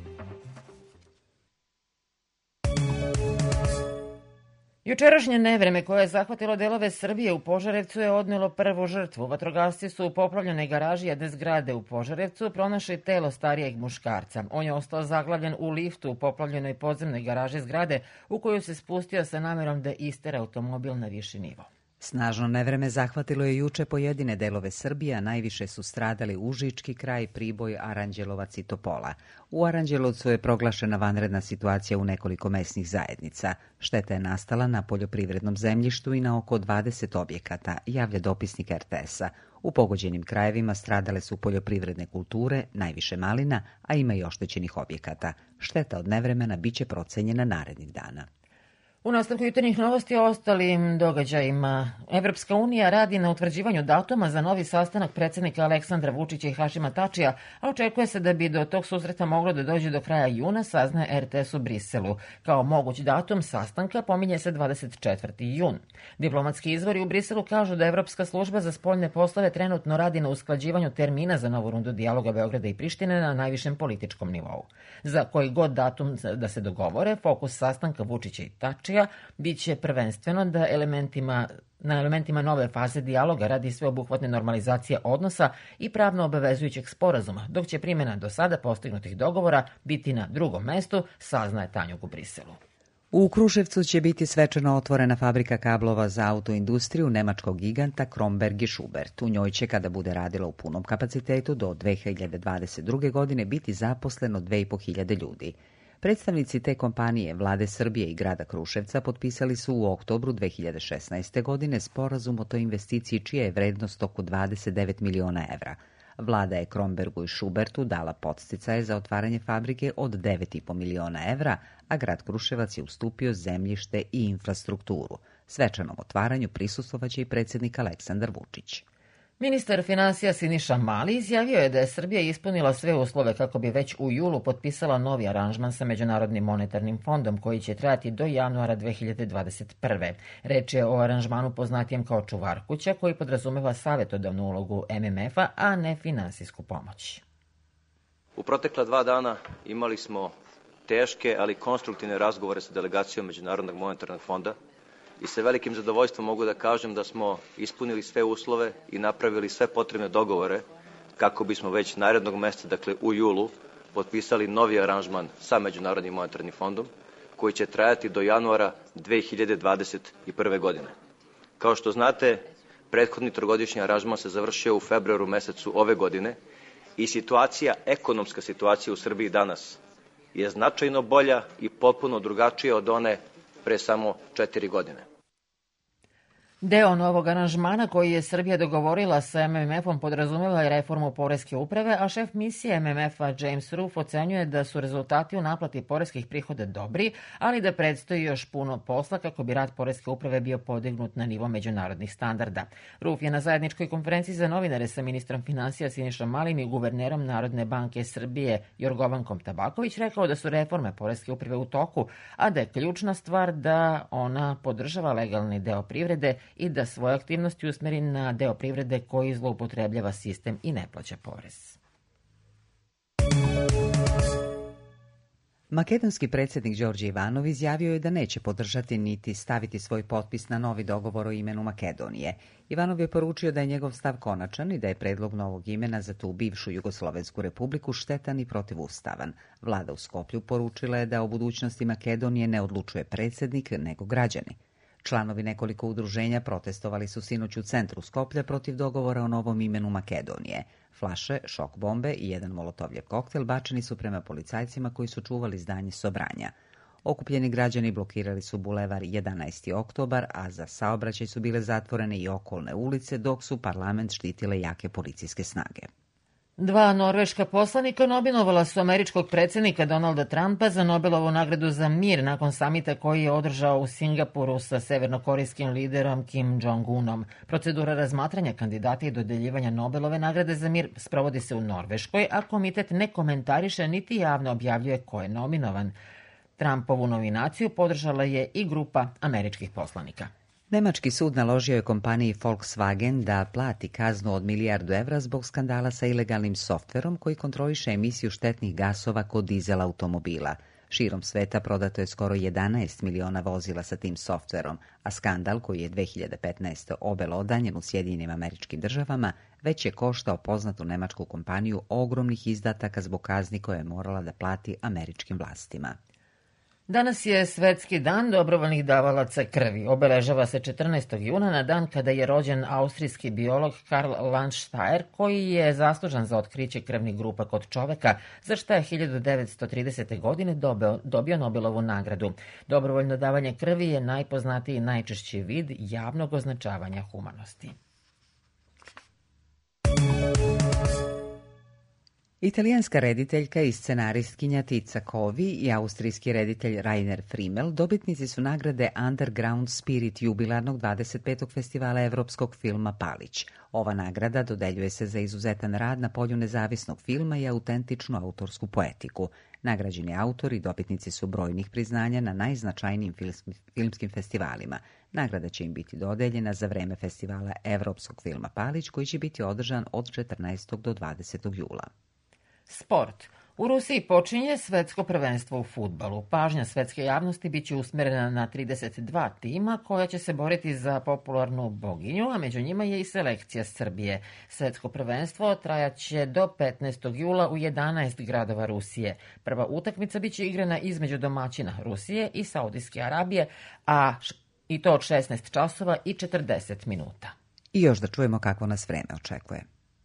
Jučerašnje nevreme koje je zahvatilo delove Srbije u Požarevcu je odnelo prvu žrtvu. Vatrogasci su u poplavljenoj garaži jedne zgrade u Požarevcu pronašli telo starijeg muškarca. On je ostao zaglavljen u liftu u poplavljenoj podzemnoj garaži zgrade u koju se spustio sa namerom da istera automobil na viši nivo. Snažno nevreme zahvatilo je juče pojedine delove Srbije, a najviše su stradali Užički kraj, Priboj, Aranđelovac i Topola. U Aranđelovcu je proglašena vanredna situacija u nekoliko mesnih zajednica. Šteta je nastala na poljoprivrednom zemljištu i na oko 20 objekata, javlja dopisnik RTS-a. U pogođenim krajevima stradale su poljoprivredne kulture, najviše malina, a ima i oštećenih objekata. Šteta od nevremena biće procenjena narednih dana. U nastavku jutarnjih novosti o ostalim događajima. Evropska unija radi na utvrđivanju datuma za novi sastanak predsjednika Aleksandra Vučića i Hašima Tačija, a očekuje se da bi do tog susreta moglo da dođe do kraja juna, saznaje RTS u Briselu. Kao moguć datum sastanka pominje se 24. jun. Diplomatski izvori u Briselu kažu da Evropska služba za spoljne poslove trenutno radi na usklađivanju termina za novu rundu dijaloga Beograda i Prištine na najvišem političkom nivou. Za koji god datum da se dogovore, fokus sastanka Vučića i Tačija biće prvenstveno da na elementima nove faze dijaloga radi sveobuhvatne normalizacije odnosa i pravno obavezujućeg sporazuma, dok će primjena do sada postignutih dogovora biti na drugom mestu, saznaje Tanjug u Briselu. U Kruševcu će biti svečano otvorena fabrika kablova za autoindustriju nemačkog giganta Kromberg i Schubert. U njoj će, kada bude radila u punom kapacitetu, do 2022. godine biti zaposleno 2500 ljudi. Predstavnici te kompanije, vlade Srbije i grada Kruševca potpisali su u oktobru 2016. godine sporazum o toj investiciji čija je vrednost oko 29 miliona evra. Vlada je Krombergu i Schubertu dala podsticaje za otvaranje fabrike od 9,5 miliona evra, a grad Kruševac je ustupio zemljište i infrastrukturu. Svečanom otvaranju prisustvovaće i predsjednik Aleksandar Vučić. Ministar finansija Siniša Mali izjavio je da je Srbija ispunila sve uslove kako bi već u julu potpisala novi aranžman sa Međunarodnim monetarnim fondom koji će trajati do januara 2021. Reč je o aranžmanu poznatijem kao čuvar kuća koji podrazumeva savjetodavnu ulogu MMF-a, a ne finansijsku pomoć. U protekla 2 dana imali smo teške, ali konstruktivne razgovore sa delegacijom Međunarodnog monetarnog fonda i sa velikim zadovoljstvom mogu da kažem da smo ispunili sve uslove i napravili sve potrebne dogovore kako bismo već narednog meseca, dakle u julu, potpisali novi aranžman sa Međunarodnim monetarnim fondom koji će trajati do januara 2021. godine. Kao što znate, prethodni trogodišnji aranžman se završio u februaru mesecu ove godine i ekonomska situacija u Srbiji danas je značajno bolja i potpuno drugačija od one pre samo 4 godine. Deo novog aranžmana koji je Srbija dogovorila sa MMF-om podrazumeva i reformu poreske uprave, a šef misije MMF-a James Roof ocenjuje da su rezultati u naplati poreskih prihoda dobri, ali da predstoji još puno posla kako bi rad poreske uprave bio podignut na nivo međunarodnih standarda. Roof je na zajedničkoj konferenciji za novinare sa ministrom finansija Sinišom Malim i guvernerom Narodne banke Srbije Jorgovankom Tabaković rekao da su reforme poreske uprave u toku, a da je ključna stvar da ona podržava legalni deo privrede i da svoje aktivnosti usmeri na deo privrede koji zloupotrebljava sistem i ne plaća porez. Makedonski predsjednik Đorđe Ivanov izjavio je da neće podržati niti staviti svoj potpis na novi dogovor o imenu Makedonije. Ivanov je poručio da je njegov stav konačan i da je predlog novog imena za tu bivšu Jugoslovensku republiku štetan i protivustavan. Vlada u Skoplju poručila je da o budućnosti Makedonije ne odlučuje predsjednik, nego građani. Članovi nekoliko udruženja protestovali su sinoć u centru Skoplja protiv dogovora o novom imenu Makedonije. Flaše, šok bombe i jedan molotovljev koktel bačeni su prema policajcima koji su čuvali zdanje Sobranja. Okupljeni građani blokirali su bulevar 11. oktobar, a za saobraćaj su bile zatvorene i okolne ulice, dok su parlament štitile jake policijske snage. 2 norveška poslanika nominovala su američkog predsjednika Donalda Trumpa za Nobelovu nagradu za mir nakon samita koji je održao u Singapuru sa severnokorejskim liderom Kim Jong-unom. Procedura razmatranja kandidata i dodeljivanja Nobelove nagrade za mir sprovodi se u Norveškoj, a komitet ne komentariše niti javno objavljuje ko je nominovan. Trumpovu nominaciju podržala je i grupa američkih poslanika. Nemački sud naložio je kompaniji Volkswagen da plati kaznu od $1 milijardu zbog skandala sa ilegalnim softverom koji kontroliše emisiju štetnih gasova kod dizel automobila. Širom sveta prodato je skoro 11 miliona vozila sa tim softverom, a skandal koji je 2015. obelodanjen u Sjedinjenim Američkim Državama već je koštao poznatu nemačku kompaniju ogromnih izdataka zbog kazni koje je morala da plati američkim vlastima. Danas je Svetski dan dobrovoljnih davalaca krvi. Obeležava se 14. juna na dan kada je rođen austrijski biolog Karl Landsteiner, koji je zaslužan za otkriće krvnih grupa kod čoveka, za što je 1930. godine dobio Nobelovu nagradu. Dobrovoljno davanje krvi je najpoznatiji i najčešći vid javnog označavanja humanosti. Italijanska rediteljka i scenaristkinja Tica Kovi i austrijski reditelj Rainer Frimmel dobitnici su nagrade Underground Spirit jubilarnog 25. festivala evropskog filma Palić. Ova nagrada dodeljuje se za izuzetan rad na polju nezavisnog filma i autentičnu autorsku poetiku. Nagrađeni autori dobitnici su brojnih priznanja na najznačajnijim filmskim festivalima. Nagrada će im biti dodeljena za vreme festivala evropskog filma Palić, koji će biti održan od 14. do 20. jula. Sport. U Rusiji počinje svetsko prvenstvo u fudbalu. Pažnja svetske javnosti biće usmjerena na 32 tima koja će se boriti za popularnu boginju, a među njima je i selekcija Srbije. Svetsko prvenstvo trajaće do 15. jula u 11 gradova Rusije. Prva utakmica biće igrana između domaćina Rusije i Saudijske Arabije, i to od 16 časova i 40 minuta. I još da čujemo kako nas vreme očekuje.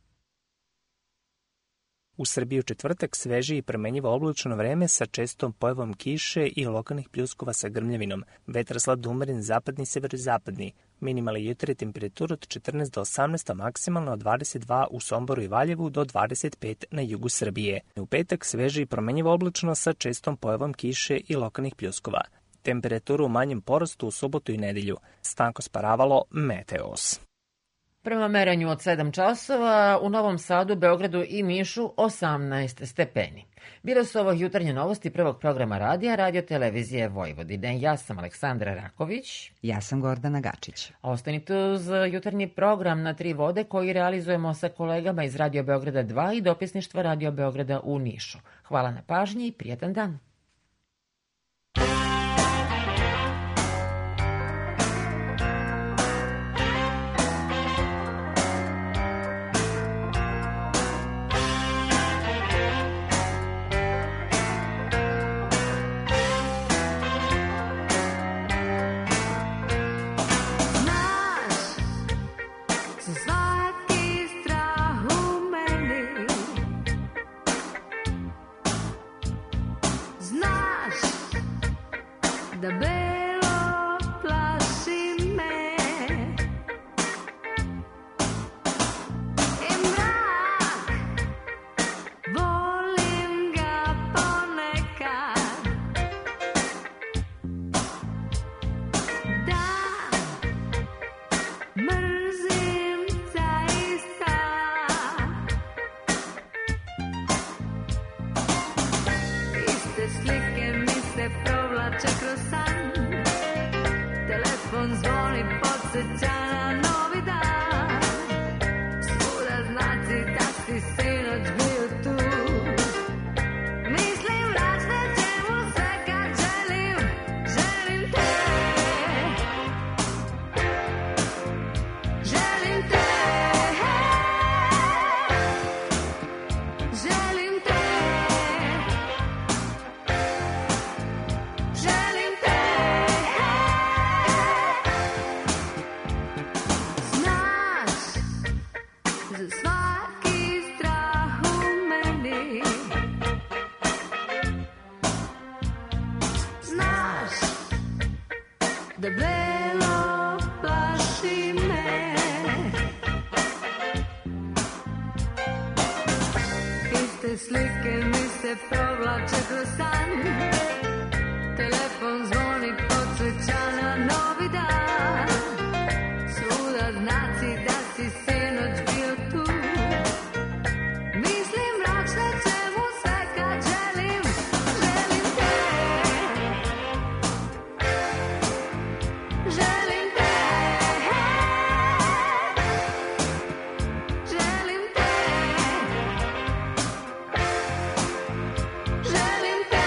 U Srbiji u četvrtak sveže i promenjivo oblačno vreme sa čestom pojavom kiše i lokalnih pljuskova sa grmljavinom. Vetar slab do umeren zapadni i severozapadni. Minimalna jutarnja temperatura od 14 do 18, a maksimalno od 22 u Somboru i Valjevu do 25 na jugu Srbije. U petak sveže i promenjivo oblačno sa čestom pojavom kiše i lokalnih pljuskova. Temperaturu u manjem porastu u subotu i nedelju. Stanko sparavalo Meteos. Prema merenju od 7 časova u Novom Sadu, Beogradu i Nišu 18 stepeni. Bile su ovo jutarnje novosti prvog programa radija Radio Televizije Vojvodine. Ja sam Aleksandra Raković. Ja sam Gordana Gačić. Ostanite uz jutarnji program na 3 vode koji realizujemo sa kolegama iz Radio Beograda 2 i dopisništva Radio Beograda u Nišu. Hvala na pažnji i prijetan dan. slike mi se provlače kroz san. Telefon zvoni, podsjeća na novi dan. Svuda znaci da si sinoć bio tu. Mislim mračne čemu sve kad želim, želim te. Želim te. Želim te. Želim te.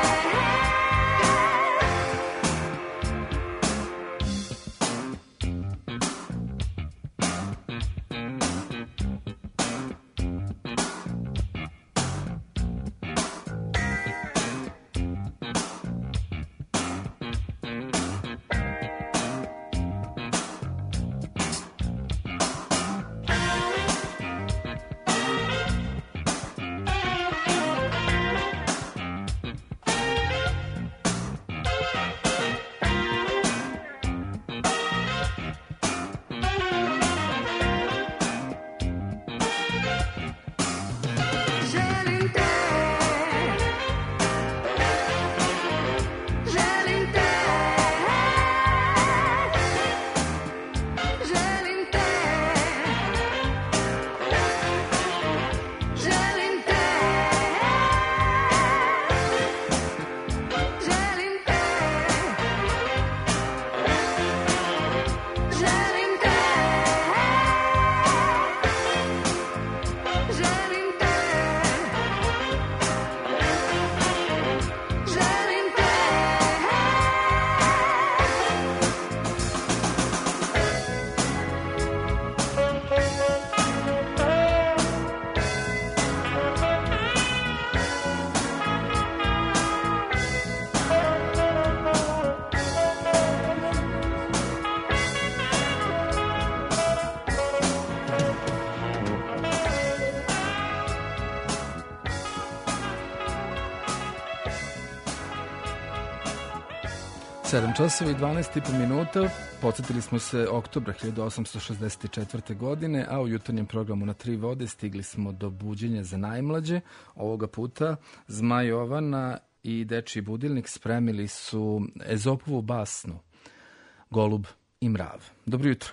Želim te. Želim te. Želim te. Želim te. Želim te. Želim te. Želim te. Želim te. Sedam časova i 12,5 minuta. Podsjetili smo se oktobra 1864. godine, a u jutarnjem programu na Tri vode stigli smo do buđenja za najmlađe. Ovoga puta Zmaj Jovana i Dečiji budilnik spremili su Ezopovu basnu Golub i mrav. Dobro jutro.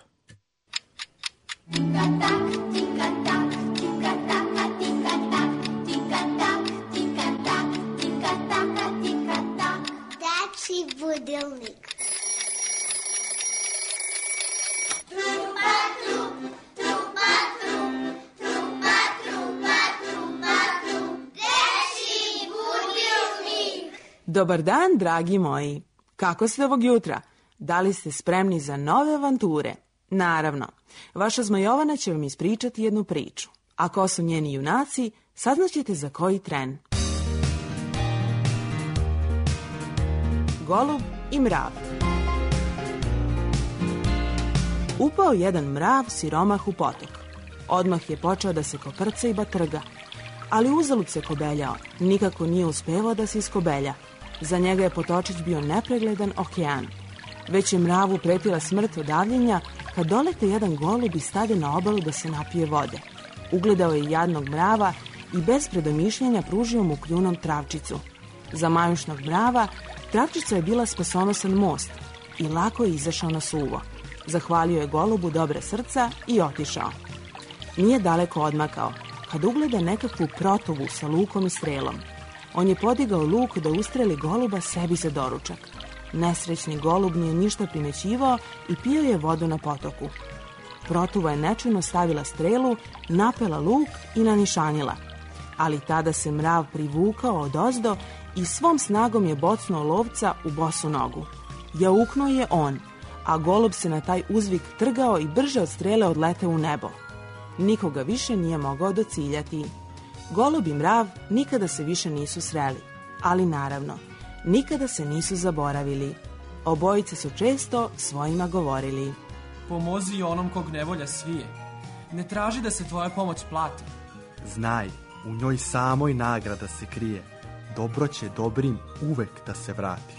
Dečiji budilnik. Dobar dan, dragi moji. Kako ste ovog jutra? Da li ste spremni za nove avanture? Naravno. Vaša Zmajovana će vam ispričati jednu priču. A ko su njeni junaci, saznaćete za koji tren. Golub i mrav. Upao jedan mrav siromah u potok. Odmah je počeo da se koprca i batrga. Ali uzalud se kobeljao, nikako nije uspevao da se iskobelja. Za njega je potočić bio nepregledan okean. Već je mravu pretila smrt od davljenja kad dolete jedan golub i stade na obalu da se napije vode. Ugledao je jadnog mrava i bez predomišljanja pružio mu kljunom travčicu. Za majušnog mrava travčica je bila spasonosan most i lako je izašao na suvo. Zahvalio je golubu dobre srca i otišao. Nije daleko odmakao kad ugleda nekakvu protovu sa lukom i strelom. On je podigao luk da ustreli goluba sebi za doručak. Nesrećni golub nije ništa primećivao i pio je vodu na potoku. Protuva je nečujno stavila strelu, napela luk i nanišanila. Ali tada se mrav privukao odozdo i svom snagom je bocnuo lovca u bosu nogu. Jauknuo je on, a golub se na taj uzvik trgao i brže od strele odleteo u nebo. Nikoga više nije mogao dociljati. Golub i mrav nikada se više nisu sreli, ali naravno, nikada se nisu zaboravili. Obojice su često svojima govorili: Pomozi onom kog nevolja svije. Ne traži da se tvoja pomoć plati. Znaj, u njoj samoj nagrada se krije. Dobro će dobrim uvek da se vrati.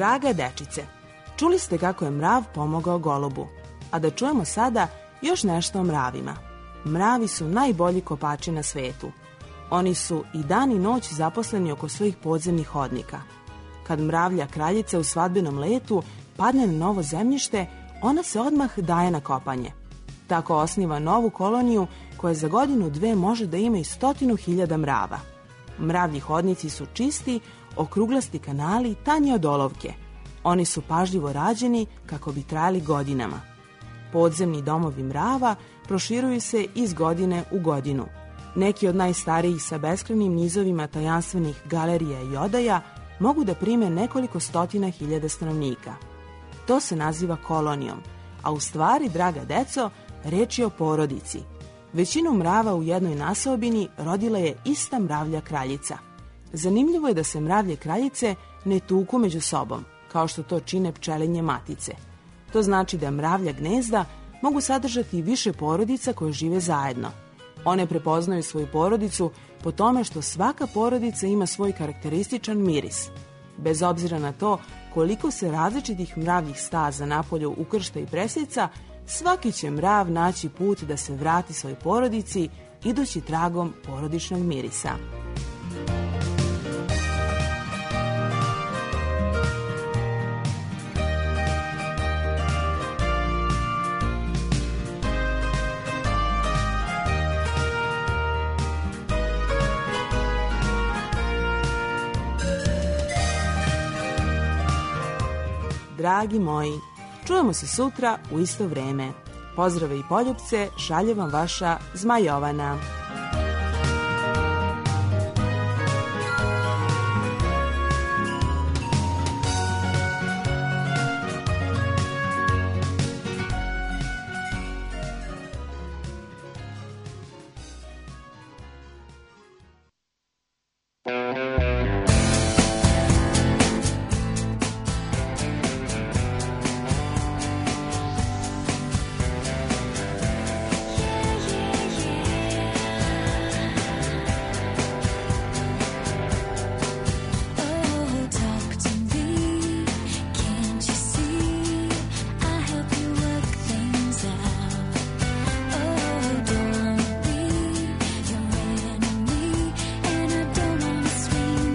Draga dečice, čuli ste kako je mrav pomogao golubu, a da čujemo sada još nešto o mravima. Mravi su najbolji kopači na svetu. Oni su i dan i noć zaposleni oko svojih podzemnih hodnika. Kad mravlja kraljica u svadbenom letu padne na novo zemljište, ona se odmah daje na kopanje. Tako osniva novu koloniju koja za godinu dve može da ima i 100.000 mrava. Mravlji hodnici su čisti, okruglasti kanali, tanji od olovke. Oni su pažljivo rađeni kako bi trajali godinama. Podzemni domovi mrava proširuju se iz godine u godinu. Neki od najstarijih sa beskrajnim nizovima tajanstvenih galerija i odaja mogu da prime nekoliko stotina hiljada stanovnika. To se naziva kolonijom, a u stvari, draga deco, reč je o porodici. Većinu mrava u jednoj naseobini rodila je ista mravlja kraljica. Zanimljivo je da se mravlje kraljice ne tuku među sobom, kao što to čine pčelinje matice. To znači da mravlja gnezda mogu sadržati više porodica koje žive zajedno. One prepoznaju svoju porodicu po tome što svaka porodica ima svoj karakterističan miris. Bez obzira na to koliko se različitih mravljih staza napolju ukršta i presica, svaki će mrav naći put da se vrati svoj porodici idući tragom porodičnog mirisa. Dragi moji, čujemo se sutra u isto vreme. Pozdrave i poljupce šalje vam vaša Zma Jovana. Swing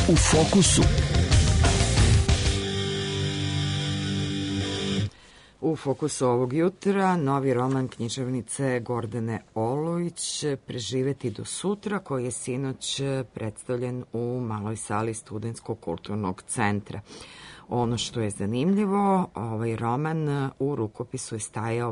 U fokusu. U fokusu ovog jutra novi roman književnice Gordane Olović Preživeti do sutra, koji je sinoć predstavljen u maloj sali Studentskog kulturnog centra. Ono što je zanimljivo, ovaj roman u rukopisu je stajao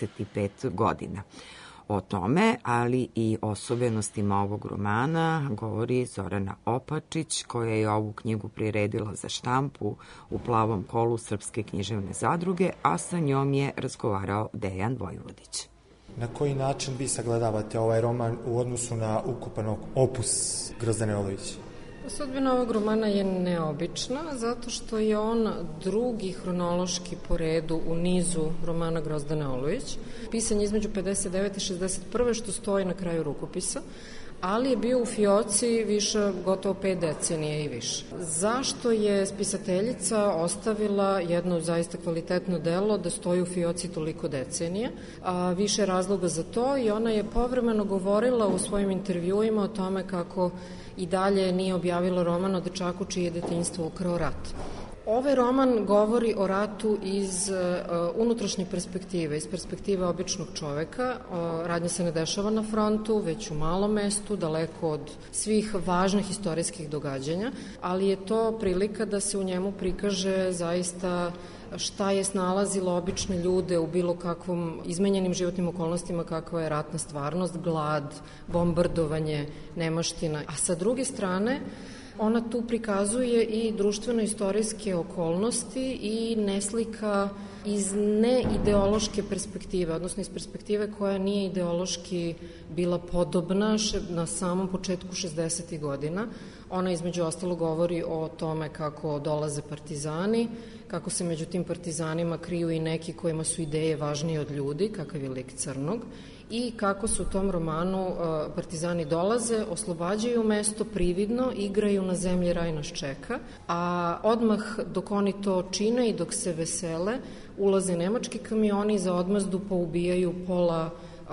55 godina. O tome, ali i osobenostima ovog romana, govori Zorana Opačić, koja je ovu knjigu priredila za štampu u Plavom kolu Srpske književne zadruge, a sa njom je razgovarao Dejan Vojvodić. Na koji način vi sagledavate ovaj roman u odnosu na ukupan opus Grozdane Olović? Sudbina ovog romana je neobična, zato što je on drugi hronološki po redu u nizu romana Grozdane Olović. Pisan je između 59. i 61. što stoji na kraju rukopisa, ali je bio u fioci više gotovo 5 decenija i više. Zašto je spisateljica ostavila jedno zaista kvalitetno delo da stoji u fioci toliko decenija? Više razloga za to i ona je povremeno govorila u svojim intervjuima o tome kako i dalje nije objavila roman o dečaku čije je detinjstvo ukrao rat. Ovaj roman govori o ratu iz unutrašnje perspektive, iz perspektive običnog čoveka. Radnja se ne dešava na frontu, već u malom mestu, daleko od svih važnih istorijskih događanja, ali je to prilika da se u njemu prikaže zaista šta je snalazilo obične ljude u bilo kakvom izmenjenim životnim okolnostima, kakva je ratna stvarnost, glad, bombardovanje, nemaština. A sa druge strane, ona tu prikazuje i društveno-istorijske okolnosti i ne slika iz neideološke perspektive, odnosno iz perspektive koja nije ideološki bila podobna na samom početku 60. godina. Ona između ostalo govori o tome kako dolaze partizani, kako se među tim partizanima kriju i neki kojima su ideje važnije od ljudi, kakav je lik Crnog, i kako su u tom romanu partizani dolaze, oslobađaju mesto prividno, igraju na zemlji raj nas čeka, a odmah dok oni to čine i dok se vesele, ulaze nemački kamioni i za odmazdu poubijaju pola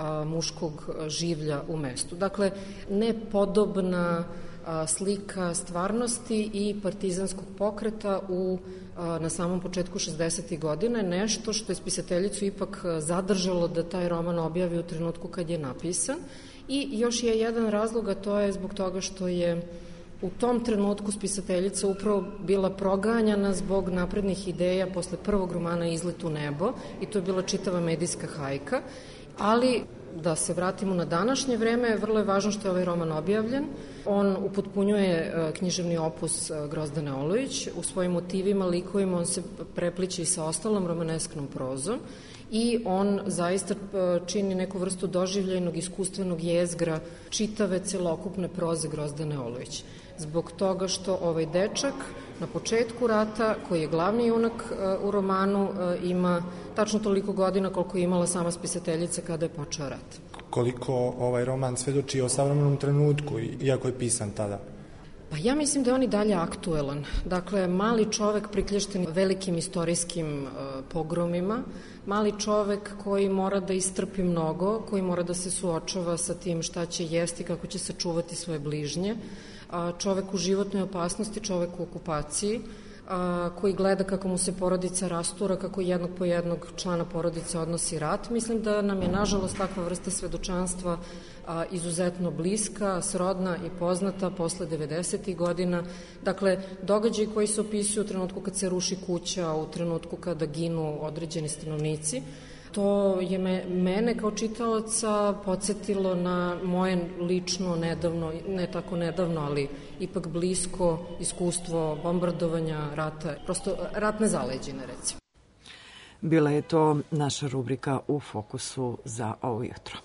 muškog življa u mestu. Dakle, nepodobna slika stvarnosti i partizanskog pokreta na samom početku 60. godine, nešto što je spisateljicu ipak zadržalo da taj roman objavi u trenutku kad je napisan. I još je jedan razlog, a to je zbog toga što je u tom trenutku spisateljica upravo bila proganjana zbog naprednih ideja posle prvog romana Izlet u nebo, i to je bila čitava medijska hajka, ali da se vratimo na današnje vreme, vrlo je važno što je ovaj roman objavljen. On upotpunjuje književni opus Grozdane Olović. U svojim motivima, likovima on se prepliče i sa ostalom romanesknom prozom i on zaista čini neku vrstu doživljajnog iskustvenog jezgra čitave celokupne proze Grozdane Olović. Zbog toga što ovaj dečak na početku rata, koji je glavni junak u romanu, ima tačno toliko godina koliko je imala sama spisateljica kada je počeo rat. Koliko ovaj roman svedoči o savremenom trenutku, iako je pisan tada? Pa ja mislim da je on i dalje aktuelan. Dakle, mali čovek priklješten velikim istorijskim pogromima, mali čovek koji mora da istrpi mnogo, koji mora da se suočava sa tim šta će jesti, kako će sačuvati svoje bližnje, čovek u životnoj opasnosti, čovek u okupaciji, koji gleda kako mu se porodica rastura, kako jednog po jednog člana porodice odnosi rat. Mislim da nam je, nažalost, takva vrsta svedočanstva izuzetno bliska, srodna i poznata posle 90. godina. Dakle, događaji koji se opisuju u trenutku kad se ruši kuća, u trenutku kada ginu određeni stanovnici, to je mene kao čitalaca podsjetilo na moje lično nedavno, ne tako nedavno, ali ipak blisko iskustvo bombardovanja rata, prosto ratne zaleđine, recimo. Bila je to naša rubrika U fokusu za ovo jutro.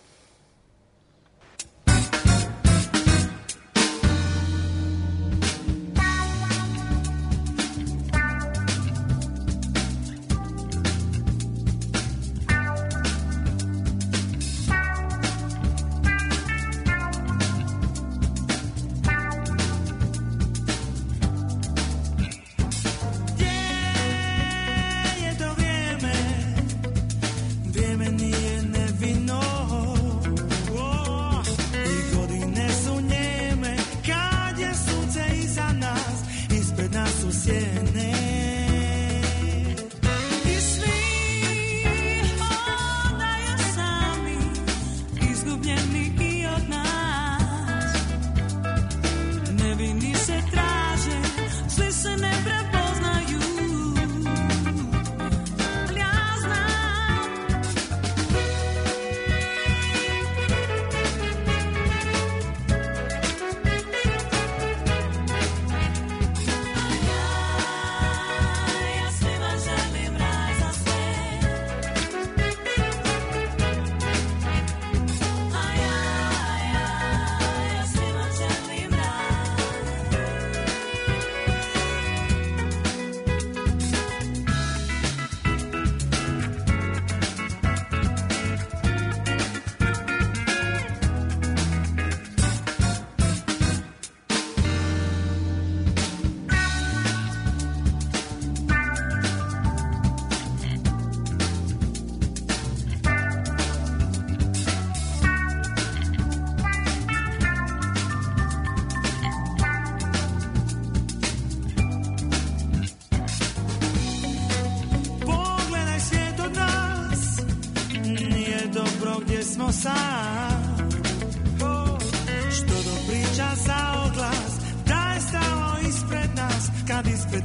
Vrijeme nije nevino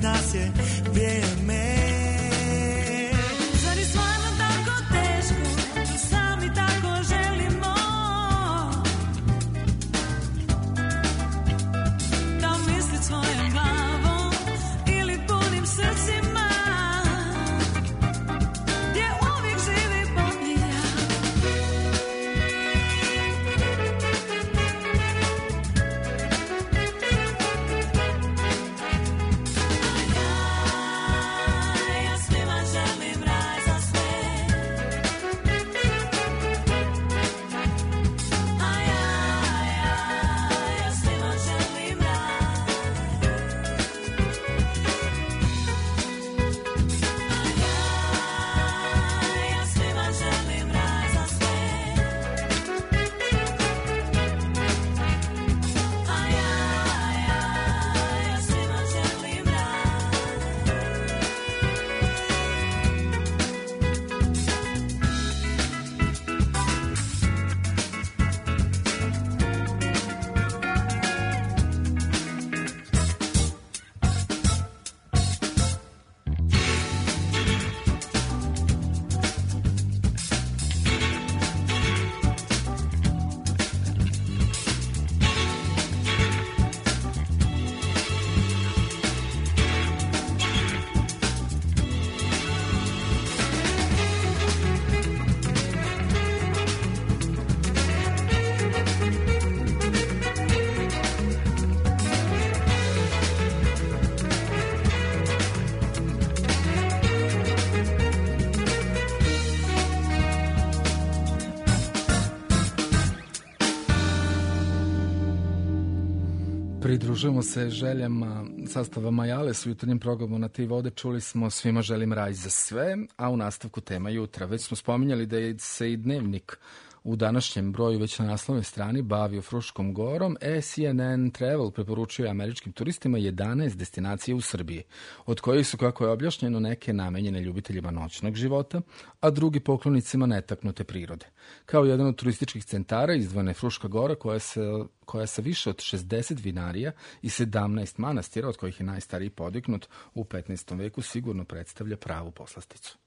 nas je vrijeme. Zar je stvarno tako teško, da sami tako želimo, da mislit svojom glavom ili punim srcima, gdje uvijek živi pobjeda. Ja svima želim raj za sve. Ja svima želim raj. Ja svima želim raj za sve. Ja svima želim raj. Pridružujemo se željama sastava Majales u jutarnjem programu Na tri vode. Čuli smo Svima želim raj za sve, a u nastavku tema jutra. Već smo spominjali da je se i Dnevnik u današnjem broju već na naslovnoj strani bavio Fruškom gorom. CNN Travel preporučuje američkim turistima 11 destinacija u Srbiji, od kojih su, kako je objašnjeno, neke namenjene ljubiteljima noćnog života, a drugi poklonicima netaknute prirode. Kao jedan od turističkih centara izdvojena je Fruška gora, koja sa više od 60 vinarija i 17 manastira, od kojih je najstariji podignut u 15. veku, sigurno predstavlja pravu poslasticu.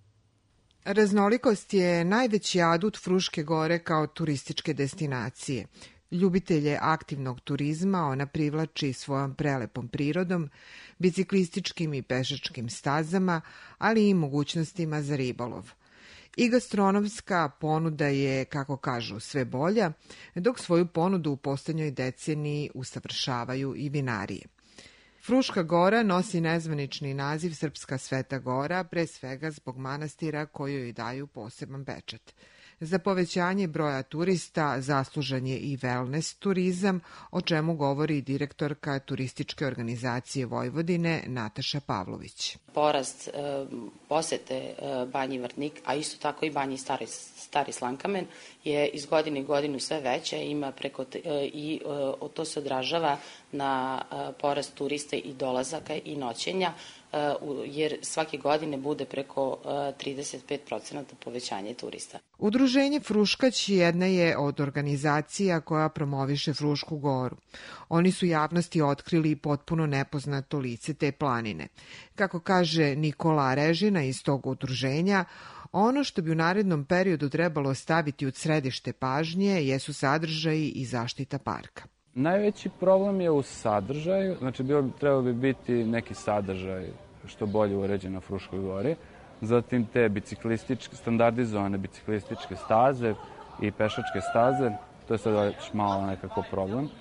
Raznolikost je najveći adut Fruške gore kao turističke destinacije. Ljubitelje aktivnog turizma ona privlači svojom prelepom prirodom, biciklističkim i pešačkim stazama, ali i mogućnostima za ribolov. I gastronomska ponuda je, kako kažu, sve bolja, dok svoju ponudu u poslednjoj deceniji usavršavaju i vinarije. Fruška gora nosi nezvanični naziv Srpska Sveta gora, pre svega zbog manastira koji joj daju poseban pečat. Za povećanje broja turista zaslužan je i wellness turizam, o čemu govori direktorka turističke organizacije Vojvodine Nataša Pavlović. Porast posete Banji Vrtnik, a isto tako i Banji Stari Slankamen je iz godine u godinu sve veće, ima preko i to se odražava na porast turista i dolazaka i noćenja, jer svake godine bude preko 35% povećanje turista. Udruženje Fruškać jedna je od organizacija koja promoviše Frušku goru. Oni su javnosti otkrili potpuno nepoznato lice te planine. Kako kaže Nikola Režina iz tog udruženja, ono što bi u narednom periodu trebalo staviti u središte pažnje jesu sadržaji i zaštita parka. Najveći problem je u sadržaju, znači trebao bi biti neki sadržaj što bolje uređen na Fruškoj gori, zatim te standardizovane biciklističke staze i pešačke staze, to je sad već malo nekako problem.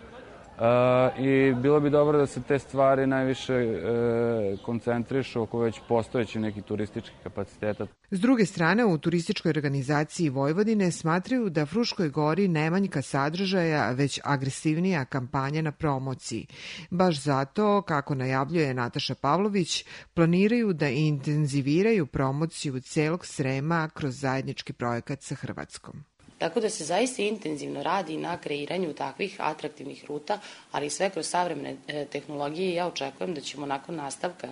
I bilo bi dobro da se te stvari najviše koncentrišu oko već postojeći neki turistički kapaciteta. S druge strane, u turističkoj organizaciji Vojvodine smatraju da Fruškoj gori ne manjka sadržaja, već agresivnija kampanja na promociji. Baš zato, kako najavljuje Nataša Pavlović, planiraju da intenziviraju promociju celog Srema kroz zajednički projekat sa Hrvatskom. Tako da se zaista intenzivno radi na kreiranju takvih atraktivnih ruta, ali sve kroz savremene tehnologije. Ja očekujem da ćemo nakon nastavka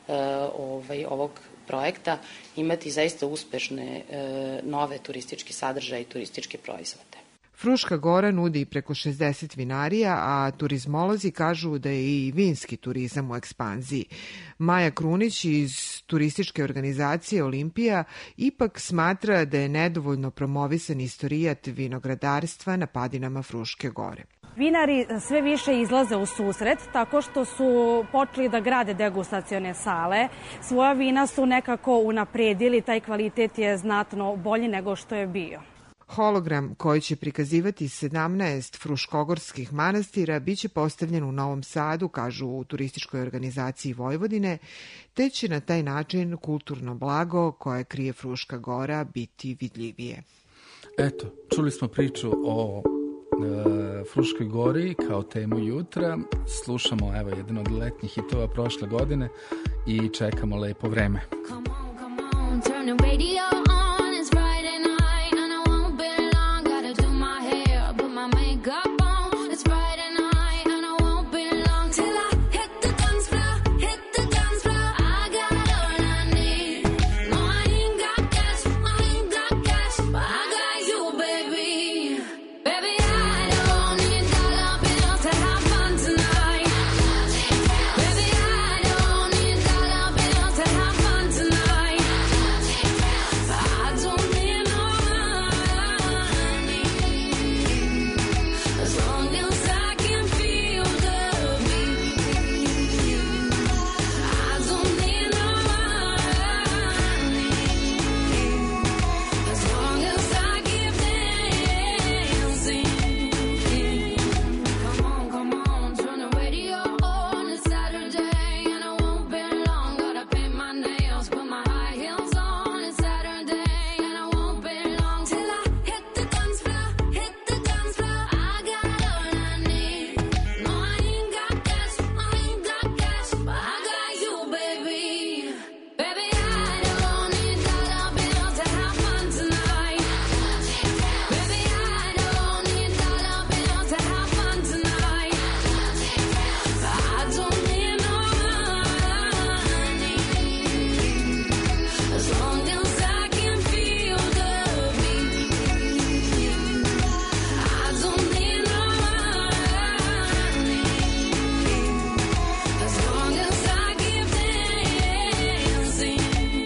ovog projekta imati zaista uspešne nove turističke sadržaje i turističke proizvode. Fruška Gora nudi preko 60 vinarija, a turizmolozi kažu da je i vinski turizam u ekspanziji. Maja Krunić iz turističke organizacije Olimpija ipak smatra da je nedovoljno promovisan istorijat vinogradarstva na padinama Fruške Gore. Vinari sve više izlaze u susret tako što su počeli da grade degustacione sale. Svoja vina su nekako unapredili, taj kvalitet je znatno bolji nego što je bio. Hologram koji će prikazivati 17 fruškogorskih manastira biće postavljen u Novom Sadu, kažu u turističkoj organizaciji Vojvodine, te će na taj način kulturno blago koje krije Fruška Gora biti vidljivije. Eto, čuli smo priču o Fruškoj Gori kao temu jutra. Slušamo jedan od letnjih hitova prošle godine i čekamo lepo vreme. Come on, turn the radio on, it's Friday night and I won't be long, gotta do my hair, put my makeup on, it's Friday night and I won't be long till I hit the dance floor, I got all I need, no I ain't got cash, but I got you baby, baby I don't need dollar bills to have fun tonight, baby I don't need dollar bills to have fun tonight, I don't need no money, as long as I can feel the beat, I don't need no money, as long as I keep dancing. Come on, turn the radio on, it's Saturday and I won't be long, gotta paint my nails, put my high heels on, it's Saturday and I won't be long till I hit the dance floor, I got all I need, no I ain't got cash, but I got you baby, baby I don't need dollar bills to have fun tonight, baby I don't need dollar bills to have fun tonight, I don't need no money, as long as I can feel the beat, I don't need no money, as long as I keep dancing.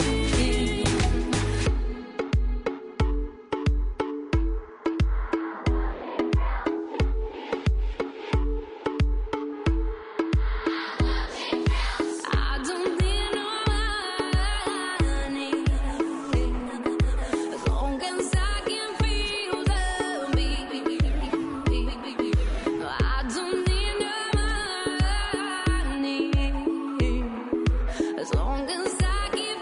I don't need no money, as long as I can feel the beat, I don't need no money, as long as I keep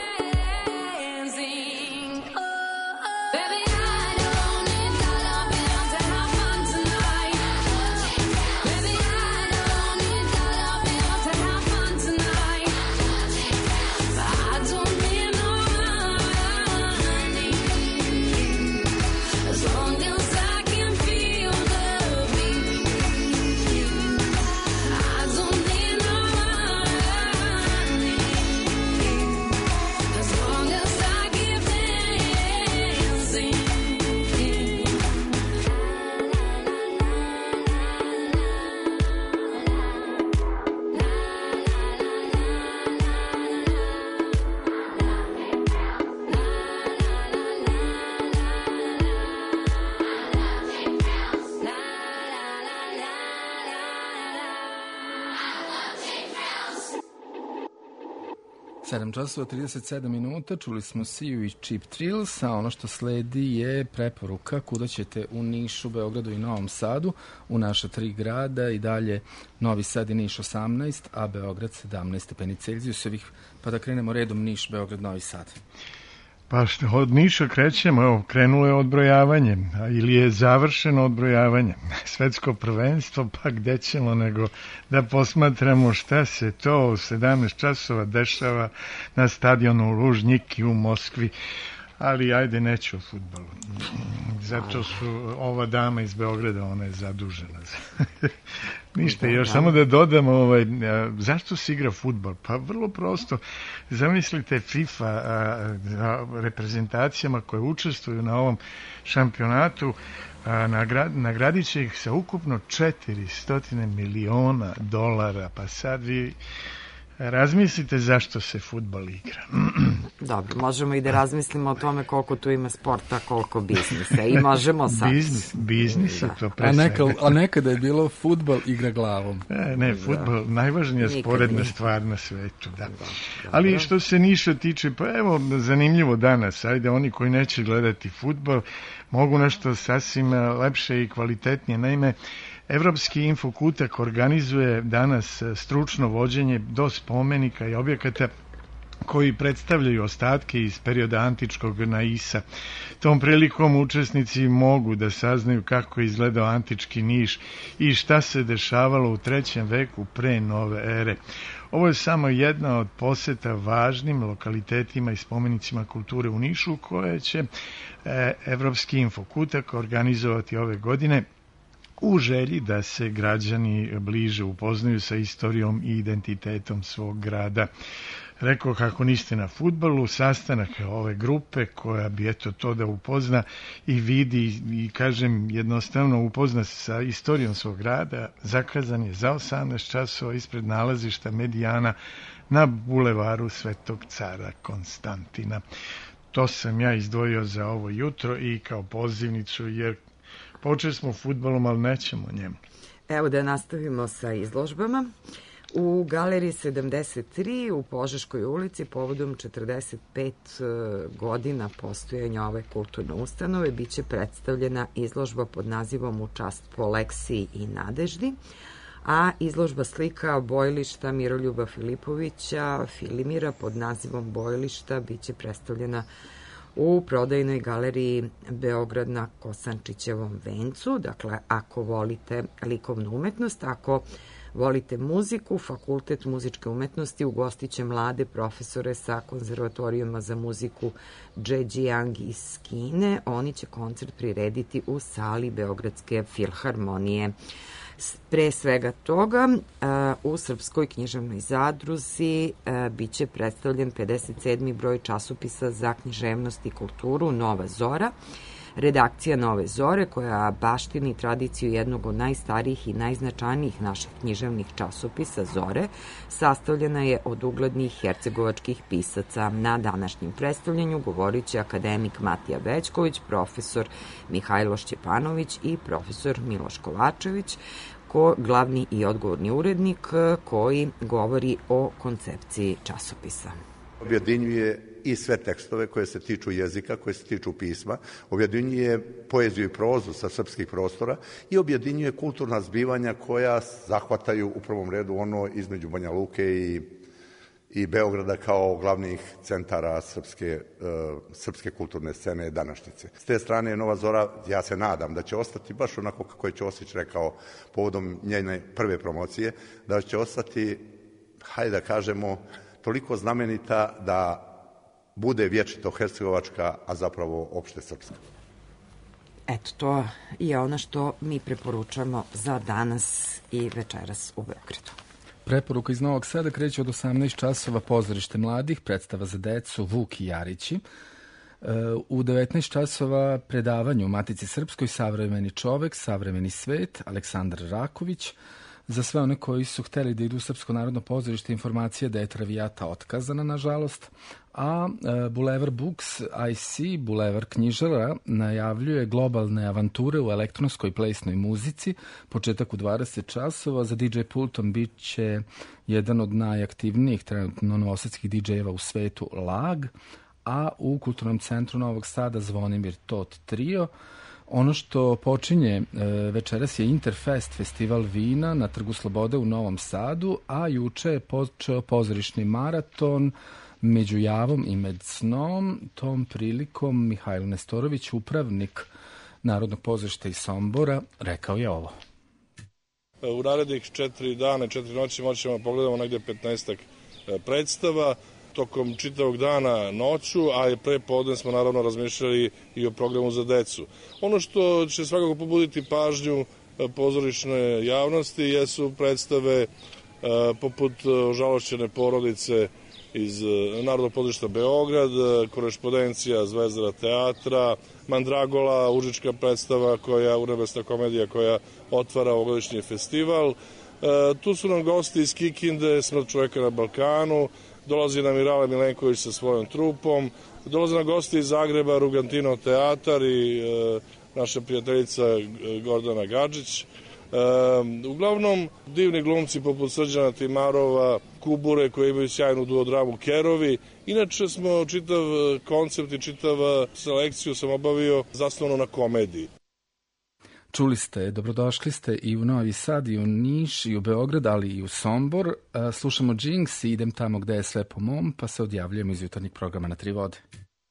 dancing. Baby I don't need dollar bills to have fun tonight, baby I don't need dollar bills to have fun tonight, I don't need no money, as long as I can feel the beat, I don't need no money, as long as I keep dancing. Sedam časova 37 minuta, čuli smo Siju i Cheap Thrills, a ono što sledi je preporuka kuda ćete u Nišu, Beogradu i Novom Sadu, u naša 3 grada i dalje Novi Sad i Niš 18, a Beograd 17 stepeni Celzijusovih, pa da krenemo redom Niš, Beograd, Novi Sad. Pa od Niša krećemo, evo, krenulo je odbrojavanje, ili je završeno odbrojavanje. Svetsko prvenstvo, pa gde ćemo nego da posmatramo šta se to u 17 časova dešava na stadionu Lužnjiki u Moskvi. Ali ajde, neću o fudbalu. Zato su ova dama iz Beograda, ona je zadužena Ništa, još samo da dodam, zašto se igra fudbal? Pa vrlo prosto, zamislite FIFA reprezentacijama koje učestvuju na ovom šampionatu, nagradit će ih sa ukupno $400 miliona, pa sad vi razmislite zašto se fudbal igra. Dobro, možemo i da razmislimo o tome koliko tu ima sporta, koliko biznisa. I možemo sad. Biznis je to pre svega. A nekada je bilo fudbal igra glavom. Ne, fudbal, najvažnija sporedna stvar na svetu, da. Ali što se Niša tiče, pa evo, zanimljivo danas, ajde, oni koji neće gledati fudbal, mogu nešto sasvim lepše i kvalitetnije. Naime, Evropski infokutak organizuje danas stručno vođenje do spomenika i objekata koji predstavljaju ostatke iz perioda antičkog Naisa. Tom prilikom učesnici mogu da saznaju kako je izgledao antički Niš i šta se dešavalo u 3. veku pre nove ere. Ovo je samo jedna od poseta važnim lokalitetima i spomenicima kulture u Nišu koje će Evropski infokutak organizovati ove godine u želji da se građani bliže upoznaju sa istorijom i identitetom svog grada. Rekao, kako niste na fudbalu, sastanak ove grupe koja bi eto to da upozna i vidi i kažem jednostavno upozna sa istorijom svog grada, zakazan je za 18 časova ispred nalazišta Medijana na bulevaru Svetog cara Konstantina. To sam ja izdvojio za ovo jutro i kao pozivnicu, jer počeli smo fudbalom, ali nećemo njemu. Evo da nastavimo sa izložbama. U Galeriji 73 u Požeškoj ulici povodom 45 godina postojanja ove kulturne ustanove biće predstavljena izložba pod nazivom U čast Poleksiji i Nadeždi, a izložba slika bojilišta Miroljuba Filipovića Filimira pod nazivom Bojilišta biće predstavljena u prodajnoj galeriji Beograd na Kosančićevom vencu. Dakle, ako volite likovnu umetnost, ako volite muziku, Fakultet muzičke umetnosti ugostit će mlade profesore sa konzervatorijama za muziku Džedži Yang iz Kine. Oni će koncert prirediti u sali Beogradske filharmonije. Pre svega toga, u Srpskoj književnoj zadruzi biće predstavljen 57. broj časopisa za književnost i kulturu Nova Zora. Redakcija Nove Zore, koja baštini tradiciju jednog od najstarijih i najznačajnijih naših književnih časopisa Zore, sastavljena je od uglednih hercegovačkih pisaca. Na današnjem predstavljanju govorit će akademik Matija Bećković, profesor Mihajlo Šćepanović i profesor Miloš Kovačević, glavni i odgovorni urednik koji govori o koncepciji časopisa. Objedinjuje i sve tekstove koje se tiču jezika, koje se tiču pisma, objedinjuje poeziju i prozu sa srpskih prostora i objedinjuje kulturna zbivanja koja zahvataju u prvom redu ono između Banja Luke i Beograda kao glavnih centara srpske kulturne scene današnjice. S te strane Nova Zora, ja se nadam da će ostati baš onako kako je Ćosić rekao povodom njene prve promocije, da će ostati, hajde da kažemo, toliko znamenita da bude vječito hercegovačka, a zapravo opšte srpska. Eto, to je ono što mi preporučamo za danas i večeras u Beogradu. Preporuka iz Novog Sada kreće od 18 časova Pozorište mladih, predstava za decu Vuk i Jarići. U 19 časova predavanje u Matici Srpskoj Savremeni čovek, savremeni svet, Aleksandar Raković. Za sve one koji su hteli da idu u Srpsko narodno pozorište, informacija da je Travijata otkazana, nažalost, a Bulevar Books IC, Bulevar knjižara, najavljuje globalne avanture u elektronskoj plesnoj muzici, početak u 20 časova, za DJ pultom bit će jedan od najaktivnijih trenutno novosadskih DJ-eva u svetu, Lag, a u Kulturnom centru Novog Sada Zvonimir Tot Trio. Ono što počinje večeras je Interfest, festival vina na Trgu Slobode u Novom Sadu, a juče je počeo pozorišni maraton Među javom i med snom. Tom prilikom Mihajlo Nestorović, upravnik Narodnog pozorišta iz Sombora, rekao je ovo. U narednih 4 dana, 4 noći moćemo pogledamo negdje 15 predstava. Tokom čitavog dana noću, a pre podne smo naravno razmišljali i o programu za decu. Ono što će svakako pobuditi pažnju pozorišne javnosti jesu predstave poput Žalošćene porodice iz Narodnog pozorišta Beograd, Korespondencija Zvezdara teatra, Mandragola, užička predstava, Urnebesna komedija koja otvara ovogodišnji festival. Tu su nam gosti iz Kikinde, Smrt čoveka na Balkanu, dolazi nam i Rale Milenković sa svojom trupom, dolaze nam gosti iz Zagreba, Rugantino teatar i naša prijateljica Gordana Gadžić. Uglavnom, divni glumci poput Srđana Timarova, Kubure koji imaju sjajnu duodramu Kerovi. Inače smo čitav koncept i čitav selekciju sam obavio zasnovano na komediji. Čuli ste, dobrodošli ste i u Novi Sad, i u Niš, i u Beograd, ali i u Sombor. Slušamo Jinx i Idem tamo gde je sve po mom, pa se odjavljujemo iz jutarnjeg programa na Tri vode.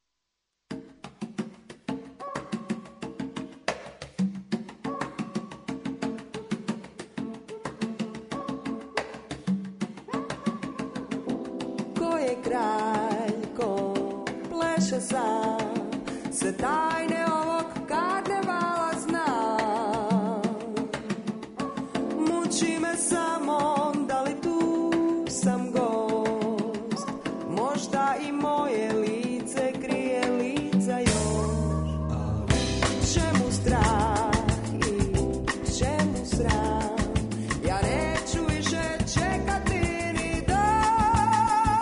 Ko je kralj, ko pleše sam, sve tajne ovog karnevala zna. Muči me samo da li tu sam gost, možda i moje lice krije lica još. Čemu strah i čemu sram, ja neću više čekati ni dan.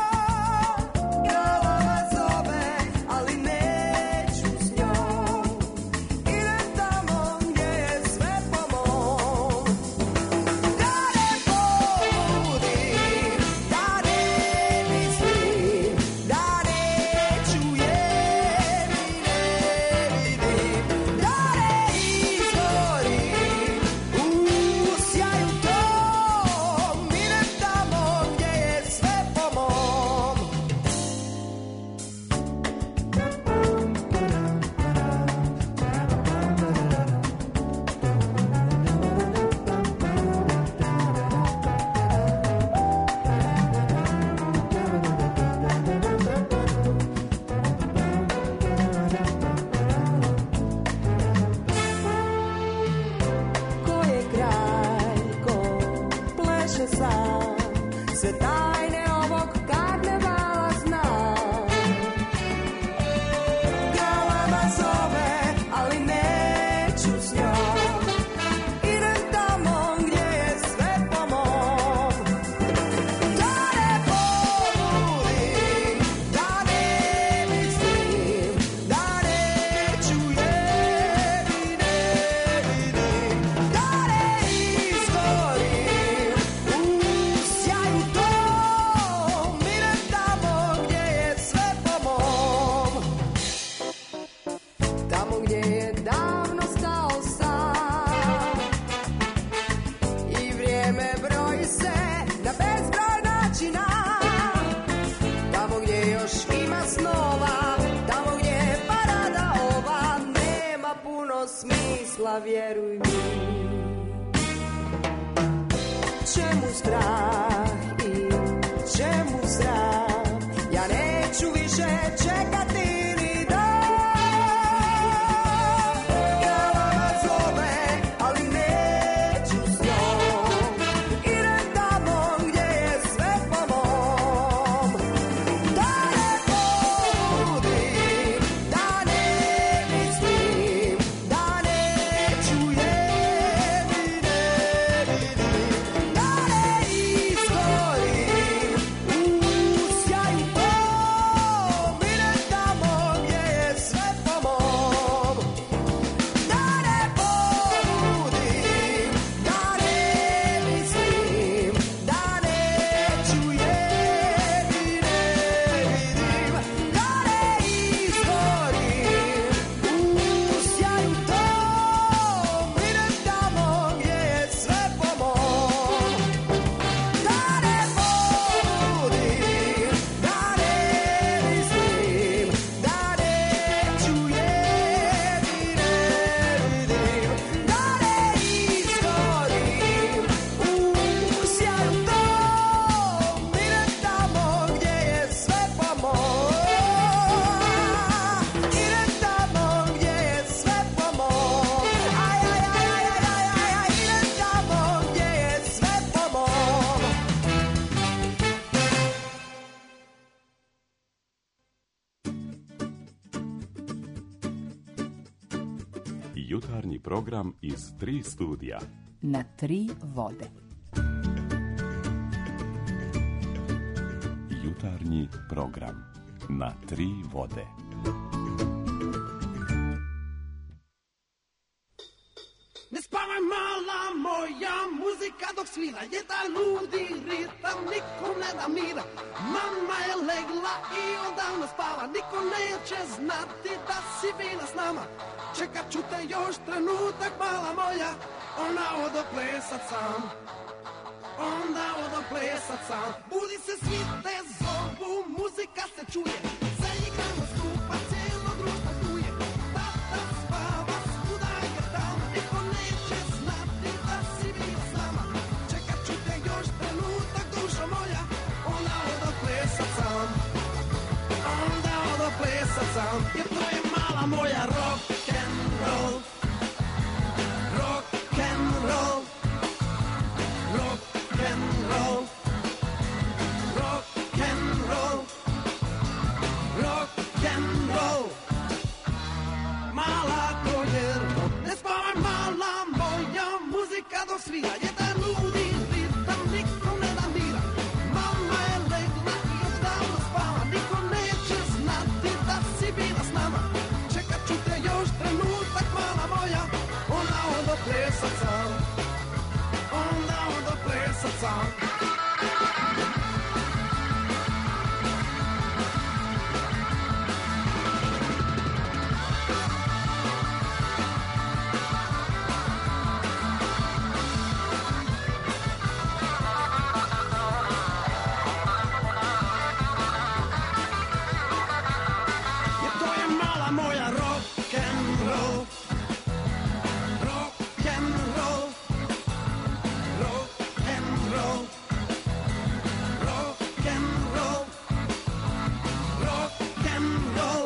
Glava zove, ali neću s njom, idem tamo gdje je sve po mom. Da ne pobudim, da ne mislim, da neću jer i ne vidim, da ne izgorim u sjaju tom, idem tamo gdje je sve po mom. Ko je kralj, ko pleše sam, sve tajne ovog karnevala zna. Galama zove, ali neću s njom, idem tamo gdje je sve po mom. Da ne pobudim, da ne mislim, da neću jer i ne vidim, da ne izgorim u sjaju tom, idem tamo gdje je sve po mom. Tamo gdje je davno stao sam i vrijeme broji se na bezbroj načina. Tamo gdje još ima snova, tamo gdje je parada ova, nema puno smisla, vjeruj mi. Čemu strah i čemu sram, ja neću više čekati ni dan. Galama zove, ali neću s njom, idem tamo gdje je sve po mom. Da ne pobudim, da ne mislim, da neću jer i ne vidim, da ne Jutarnji program iz 3 studija. Na 3 vode. Jutarnji program na 3 vode. Ne spavaj mala moja, muzika dok svira, jedan ludi ritam, nikom ne da mira. Mama je legla i odavno spava, niko neće znati da si bila s nama. Čekat ću te još trenutak, mala moja, ona odo plesat sam. Onda odo plesat sam. Budi se, svi te zovu, muzika se čuje, zaigramo skupa, cijelo društvo tu je. Tata spava, svuda je tamo, niko neće znati da si bila s nama. Čekat ću te još trenutak, dušo moja, onda odo plesat sam. Onda odo plesat sam, jer to je mala moja rock and roll. Rock and roll. Rock and roll. Rock and roll. Rock and roll. Mala to je rock. Ne spavaj mala moja, muzika dok svira, jedan ludi ritam, nikom ne da mira. Mama je legla i odavno spava, niko neće znati da si bila s nama. Čekat ću te još trenutak, mala moja, onda odo plesat sam. Onda odo plesat sam. Jer to je mala moja rock and roll. Rock and roll. Rock and roll. Rock and roll. Rock and roll.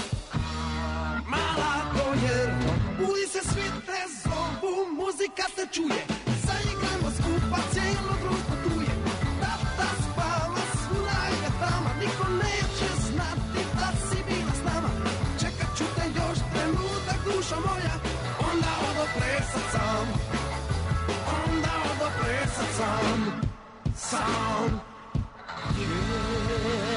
Mala to je rock. Budi se, svi te zovu, muzika se čuje, zaigramo skupa, cijelo društvo tu je. Tata spava, svuda je tama, niko neće znati da si bila s nama. Čekat ću te još trenutak, dušo moja, onda odo plesat sam. Onda odo plesat sam. Sam. Yeah.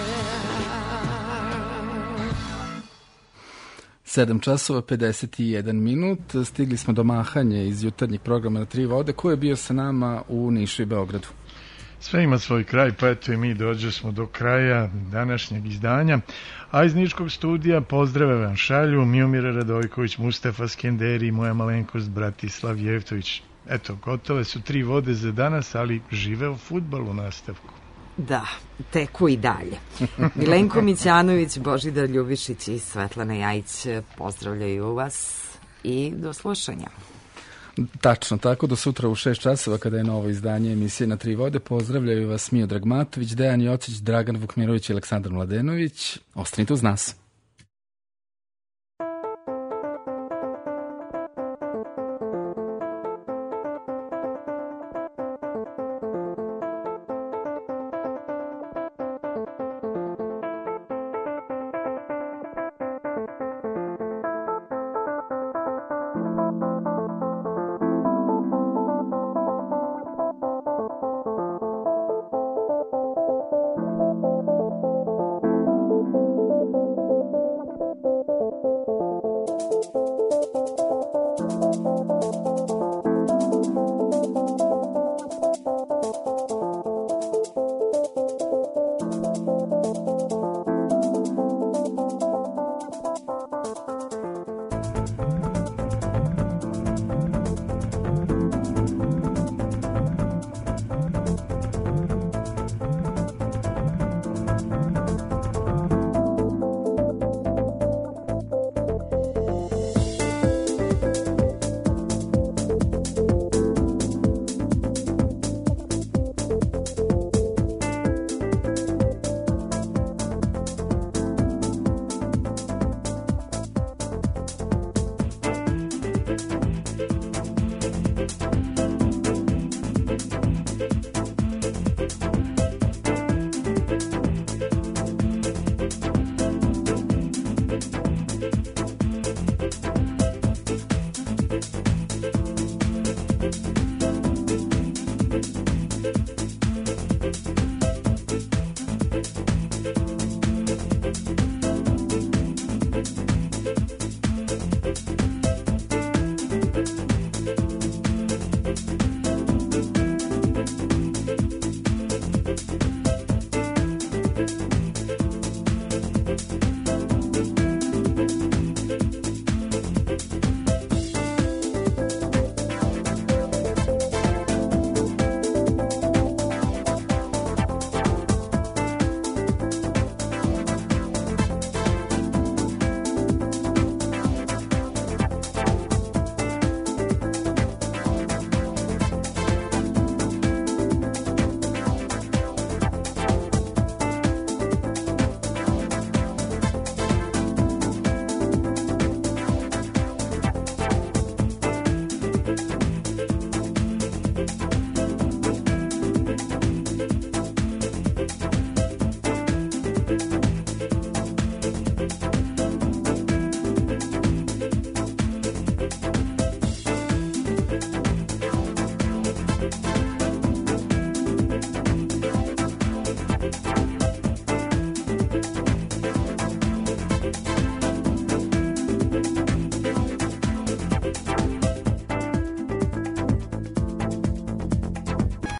7 časova 51 minut. Stigli smo do mahanja iz jutarnjih programa na 3 vode. Ko je bio sa nama u Nišu i Beogradu? Sve ima svoj kraj, pa eto i mi dođe smo do kraja današnjeg izdanja. A iz Niškog studija pozdrave vam šalju Miomir Radojković, Mustafa Skenderi i moja malenkost Bratislav Jevtović. Eto, gotove su 3 vode za danas, ali žive u fudbalu nastavku. Da, teku i dalje. Milenko Mićanović, Božidar Ljubišić i Svetlana Jajić pozdravljaju vas i do slušanja. Tačno, tako do sutra u 6 časova kada je novo izdanje emisije na 3 vode. Pozdravljaju vas Miodrag Matović, Dejan Jocić, Dragan Vukmirović i Aleksandar Mladenović. Ostanite uz nas.